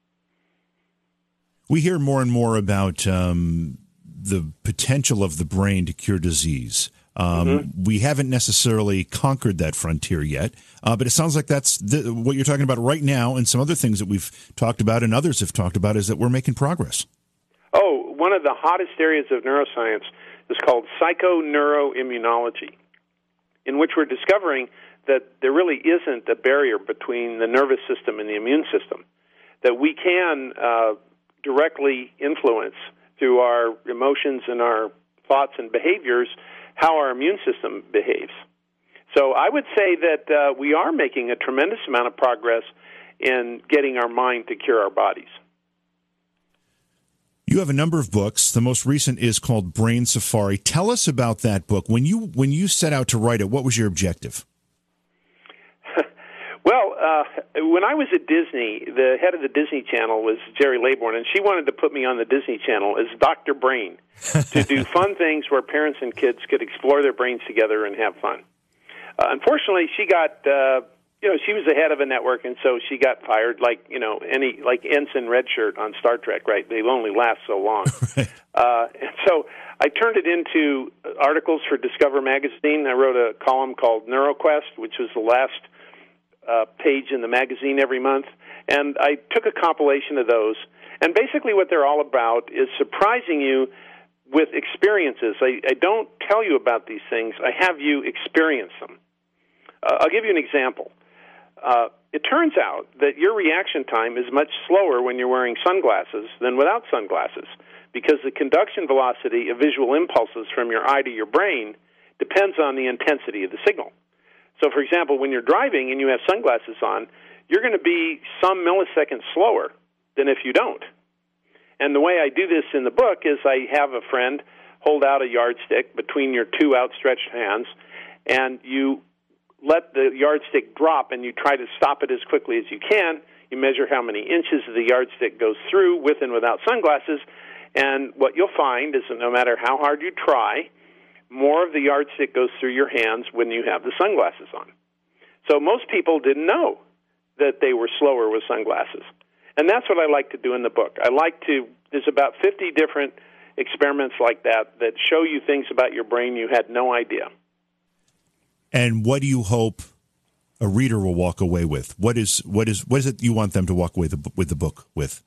We hear more and more about um, the potential of the brain to cure disease. Um, mm-hmm. We haven't necessarily conquered that frontier yet, uh, but it sounds like that's the, what you're talking about right now, and some other things that we've talked about and others have talked about is that we're making progress. Oh, one of the hottest areas of neuroscience is called psychoneuroimmunology, in which we're discovering that there really isn't a barrier between the nervous system and the immune system, that we can uh, directly influence through our emotions and our thoughts and behaviors how our immune system behaves. So I would say that uh, we are making a tremendous amount of progress in getting our mind to cure our bodies. You have a number of books. The most recent is called Brain Safari. Tell us about that book. When you when you set out to write it, what was your objective? Well, uh, when I was at Disney, the head of the Disney Channel was Jerry Laybourne, and she wanted to put me on the Disney Channel as Doctor Brain to do fun things where parents and kids could explore their brains together and have fun. Uh, unfortunately, she got, uh, you know, she was the head of a network, and so she got fired like, you know, any like Ensign Redshirt on Star Trek, right? They only last so long. Right. Uh, and so I turned it into articles for Discover Magazine. I wrote a column called NeuroQuest, which was the last Uh, page in the magazine every month, and I took a compilation of those. And basically what they're all about is surprising you with experiences. I, I don't tell you about these things. I have you experience them. Uh, I'll give you an example. Uh, it turns out that your reaction time is much slower when you're wearing sunglasses than without sunglasses, because the conduction velocity of visual impulses from your eye to your brain depends on the intensity of the signal. So, for example, when you're driving and you have sunglasses on, you're going to be some milliseconds slower than if you don't. And the way I do this in the book is I have a friend hold out a yardstick between your two outstretched hands, and you let the yardstick drop, and you try to stop it as quickly as you can. You measure how many inches the yardstick goes through with and without sunglasses, and what you'll find is that no matter how hard you try, more of the yardstick goes through your hands when you have the sunglasses on. So most people didn't know that they were slower with sunglasses. And that's what I like to do in the book. I like to, there's about fifty different experiments like that that show you things about your brain you had no idea. And what do you hope a reader will walk away with? What is what is what is it you want them to walk away the, with the book with?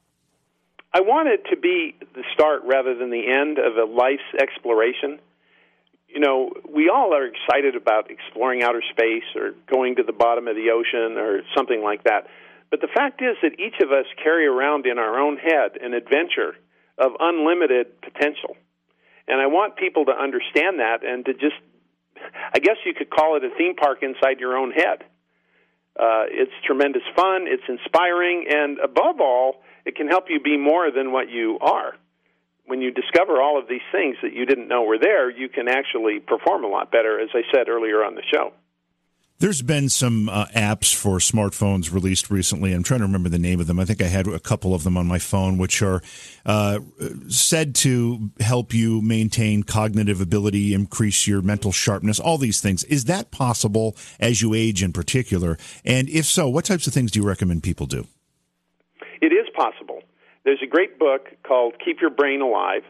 I want it to be the start rather than the end of a life's exploration. You know, we all are excited about exploring outer space or going to the bottom of the ocean or something like that. But the fact is that each of us carry around in our own head an adventure of unlimited potential. And I want people to understand that and to just, I guess you could call it a theme park inside your own head. Uh, it's tremendous fun, it's inspiring, and above all, it can help you be more than what you are. When you discover all of these things that you didn't know were there, you can actually perform a lot better, as I said earlier on the show. There's been some uh, apps for smartphones released recently. I'm trying to remember the name of them. I think I had a couple of them on my phone, which are uh, said to help you maintain cognitive ability, increase your mental sharpness, all these things. Is that possible as you age in particular? And if so, what types of things do you recommend people do? It is possible. There's a great book called Keep Your Brain Alive,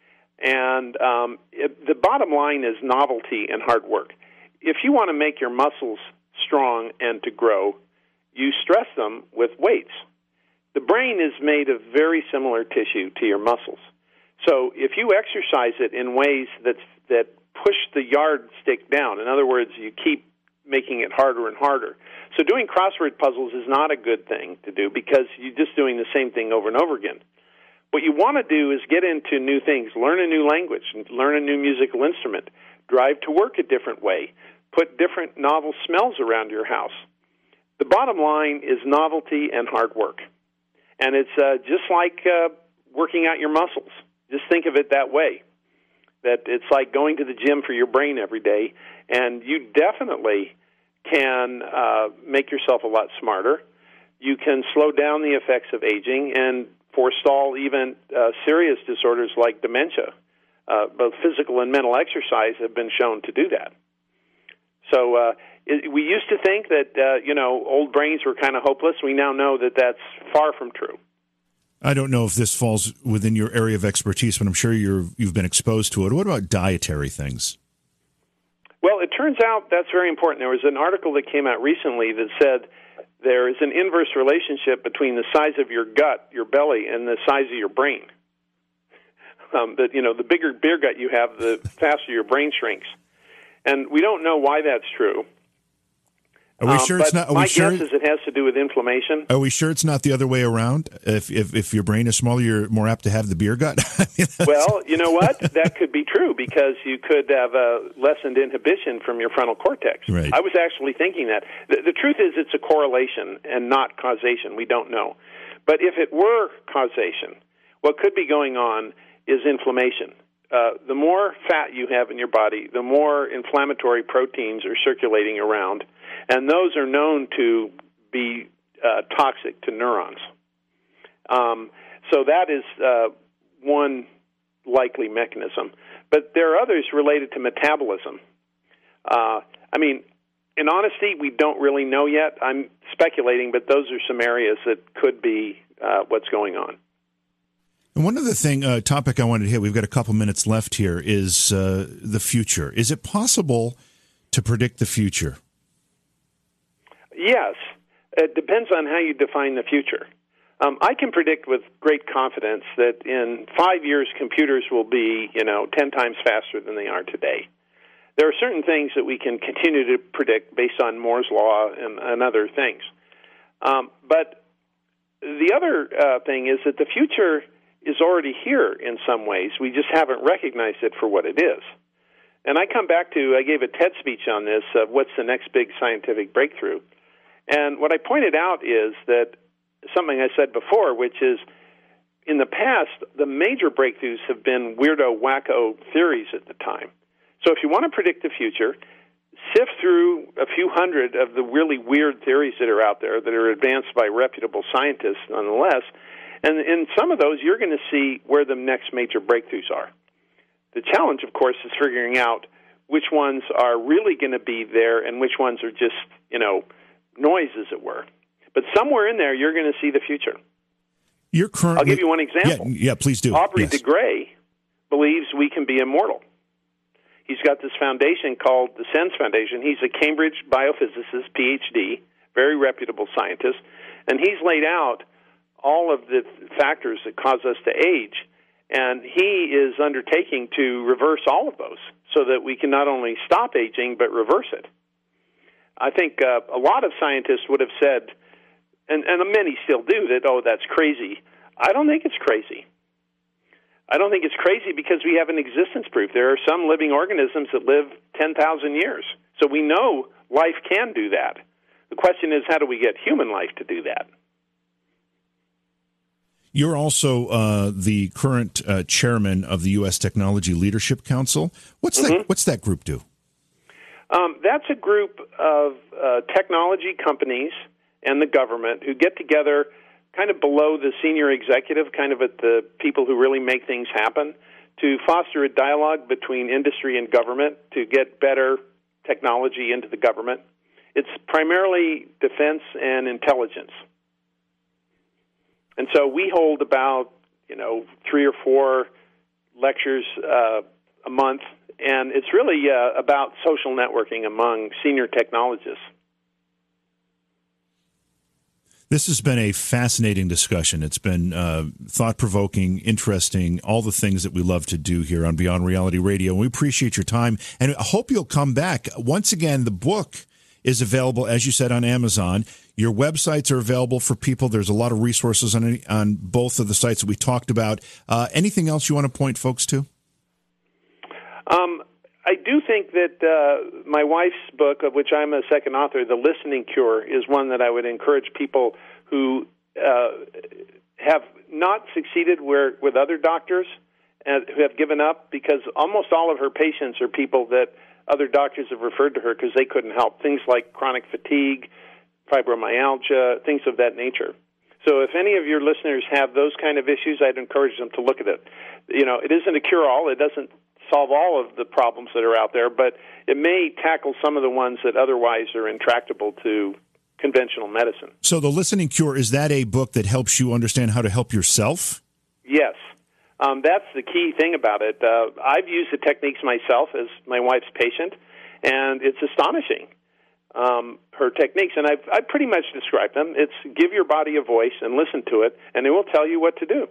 and um, it, the bottom line is novelty and hard work. If you want to make your muscles strong and to grow, you stress them with weights. The brain is made of very similar tissue to your muscles. So if you exercise it in ways that that push the yardstick down, in other words, you keep making it harder and harder. So doing crossword puzzles is not a good thing to do because you're just doing the same thing over and over again. What you want to do is get into new things, learn a new language, learn a new musical instrument, drive to work a different way, put different novel smells around your house. The bottom line is novelty and hard work. And it's uh, just like uh, working out your muscles. Just think of it that way, that it's like going to the gym for your brain every day, and you definitely can uh, make yourself a lot smarter. You can slow down the effects of aging and forestall even uh, serious disorders like dementia. Uh, both physical and mental exercise have been shown to do that. So uh, it, we used to think that, uh, you know, old brains were kind of hopeless. We now know that that's far from true. I don't know if this falls within your area of expertise, but I'm sure you're, you've been exposed to it. What about dietary things? Well, it turns out that's very important. There was an article that came out recently that said there is an inverse relationship between the size of your gut, your belly, and the size of your brain. Um, that, you know, the bigger beer gut you have, the faster your brain shrinks. And we don't know why that's true. Are we um, sure it's not? Are my we sure, guess is it has to do with inflammation. Are we sure it's not the other way around? If if, if your brain is smaller, you're more apt to have the beer gut? Well, you know what? That could be true because you could have a lessened inhibition from your frontal cortex. Right. I was actually thinking that. The, the truth is it's a correlation and not causation. We don't know. But if it were causation, what could be going on is inflammation. Uh, the more fat you have in your body, the more inflammatory proteins are circulating around, and those are known to be uh, toxic to neurons. Um, so that is uh, one likely mechanism. But there are others related to metabolism. Uh, I mean, in honesty, we don't really know yet. I'm speculating, but those are some areas that could be uh, what's going on. And one other thing, uh, topic I wanted to hit, we've got a couple minutes left here, is uh, the future. Is it possible to predict the future? Yes. It depends on how you define the future. Um, I can predict with great confidence that in five years computers will be, you know, ten times faster than they are today. There are certain things that we can continue to predict based on Moore's law and, and other things. Um, but the other uh, thing is that the future is already here in some ways. We just haven't recognized it for what it is. And I come back to, I gave a TED speech on this, of what's the next big scientific breakthrough. And what I pointed out is that something I said before, which is in the past, the major breakthroughs have been weirdo, wacko theories at the time. So if you want to predict the future, sift through a few hundred of the really weird theories that are out there that are advanced by reputable scientists nonetheless, and in some of those, you're going to see where the next major breakthroughs are. The challenge, of course, is figuring out which ones are really going to be there and which ones are just, you know, noise, as it were. But somewhere in there, you're going to see the future. You're currently, I'll give you one example. Yeah, yeah please do. Aubrey yes. de Grey believes we can be immortal. He's got this foundation called the SENS Foundation. He's a Cambridge biophysicist, P H D, very reputable scientist, and he's laid out all of the factors that cause us to age, and he is undertaking to reverse all of those so that we can not only stop aging but reverse it. I think uh, a lot of scientists would have said, and, and many still do, that, oh, that's crazy. I don't think it's crazy. I don't think it's crazy because we have an existence proof. There are some living organisms that live ten thousand years. So we know life can do that. The question is, how do we get human life to do that? You're also uh, the current uh, chairman of the U S Technology Leadership Council. What's mm-hmm. that? What's that group do? Um, that's a group of uh, technology companies and the government who get together kind of below the senior executive, kind of at the people who really make things happen, to foster a dialogue between industry and government to get better technology into the government. It's primarily defense and intelligence. And so we hold about, you know, three or four lectures uh, a month, and it's really uh, about social networking among senior technologists. This has been a fascinating discussion. It's been uh, thought-provoking, interesting, all the things that we love to do here on Beyond Reality Radio. We appreciate your time, and I hope you'll come back. Once again, the book is available, as you said, on Amazon. Your websites are available for people. There's a lot of resources on any, on both of the sites that we talked about. Uh, anything else you want to point folks to? Um, I do think that uh, my wife's book, of which I'm a second author, The Listening Cure, is one that I would encourage people who uh, have not succeeded where, with other doctors and who have given up, because almost all of her patients are people that other doctors have referred to her because they couldn't help. Things like chronic fatigue, fibromyalgia, things of that nature. So if any of your listeners have those kind of issues, I'd encourage them to look at it. You know, it isn't a cure-all. It doesn't solve all of the problems that are out there, but it may tackle some of the ones that otherwise are intractable to conventional medicine. So The Listening Cure, is that a book that helps you understand how to help yourself? Yes. Um, that's the key thing about it. Uh, I've used the techniques myself as my wife's patient, and it's astonishing, um, her techniques. And I've, I've pretty much described them. It's give your body a voice and listen to it, and it will tell you what to do.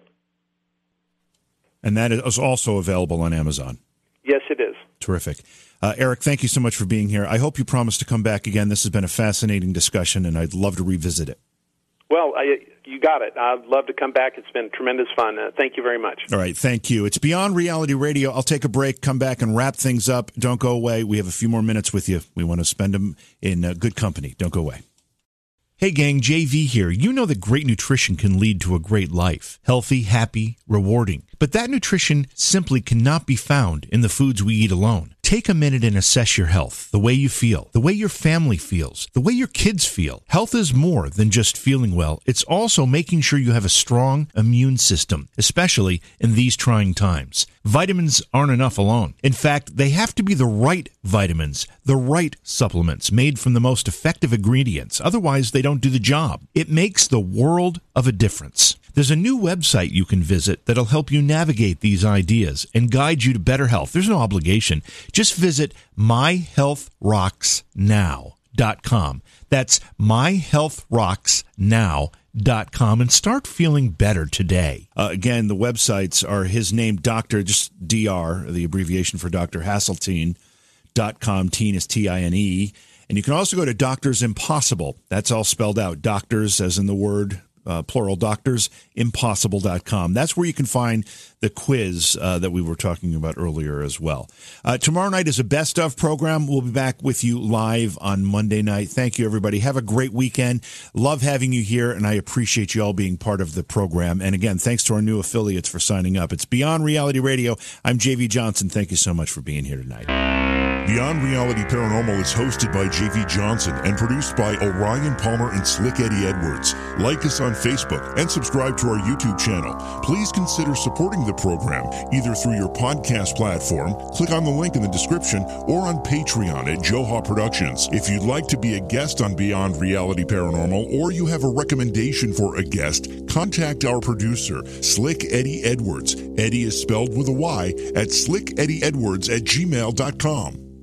And that is also available on Amazon. Yes, it is. Terrific. Uh, Eric, thank you so much for being here. I hope you promise to come back again. This has been a fascinating discussion, and I'd love to revisit it. Well, I, you got it. I'd love to come back. It's been tremendous fun. Uh, thank you very much. All right, thank you. It's Beyond Reality Radio. I'll take a break, come back, and wrap things up. Don't go away. We have a few more minutes with you. We want to spend them in uh, good company. Don't go away. Hey gang, J V here. You know that great nutrition can lead to a great life. Healthy, happy, rewarding. But that nutrition simply cannot be found in the foods we eat alone. Take a minute and assess your health, the way you feel, the way your family feels, the way your kids feel. Health is more than just feeling well. It's also making sure you have a strong immune system, especially in these trying times. Vitamins aren't enough alone. In fact, they have to be the right vitamins, the right supplements made from the most effective ingredients. Otherwise, they don't do the job. It makes the world of a difference. There's a new website you can visit that'll help you navigate these ideas and guide you to better health. There's no obligation. Just visit my health rocks now dot com. That's my health rocks now dot com and start feeling better today. Uh, again, the websites are his name, Doctor, just D R, the abbreviation for Doctor Hasseltine dot com. Teen is T I N E. And you can also go to Doctors Impossible. That's all spelled out. Doctors, as in the word uh, plural, doctors impossible dot com. That's where you can find the quiz uh, that we were talking about earlier as well. Uh, tomorrow night is a best of program. We'll be back with you live on Monday night. Thank you, everybody. Have a great weekend. Love having you here, and I appreciate you all being part of the program. And again, thanks to our new affiliates for signing up. It's Beyond Reality Radio. I'm J V Johnson. Thank you so much for being here tonight. Beyond Reality Paranormal is hosted by J V Johnson and produced by Orion Palmer and Slick Eddie Edwards. Like us on Facebook and subscribe to our YouTube channel. Please consider supporting the program either through your podcast platform, click on the link in the description, or on Patreon at Joha Productions. If you'd like to be a guest on Beyond Reality Paranormal, or you have a recommendation for a guest, contact our producer, Slick Eddie Edwards. Eddie is spelled with a Y at slick eddie edwards at gmail dot com.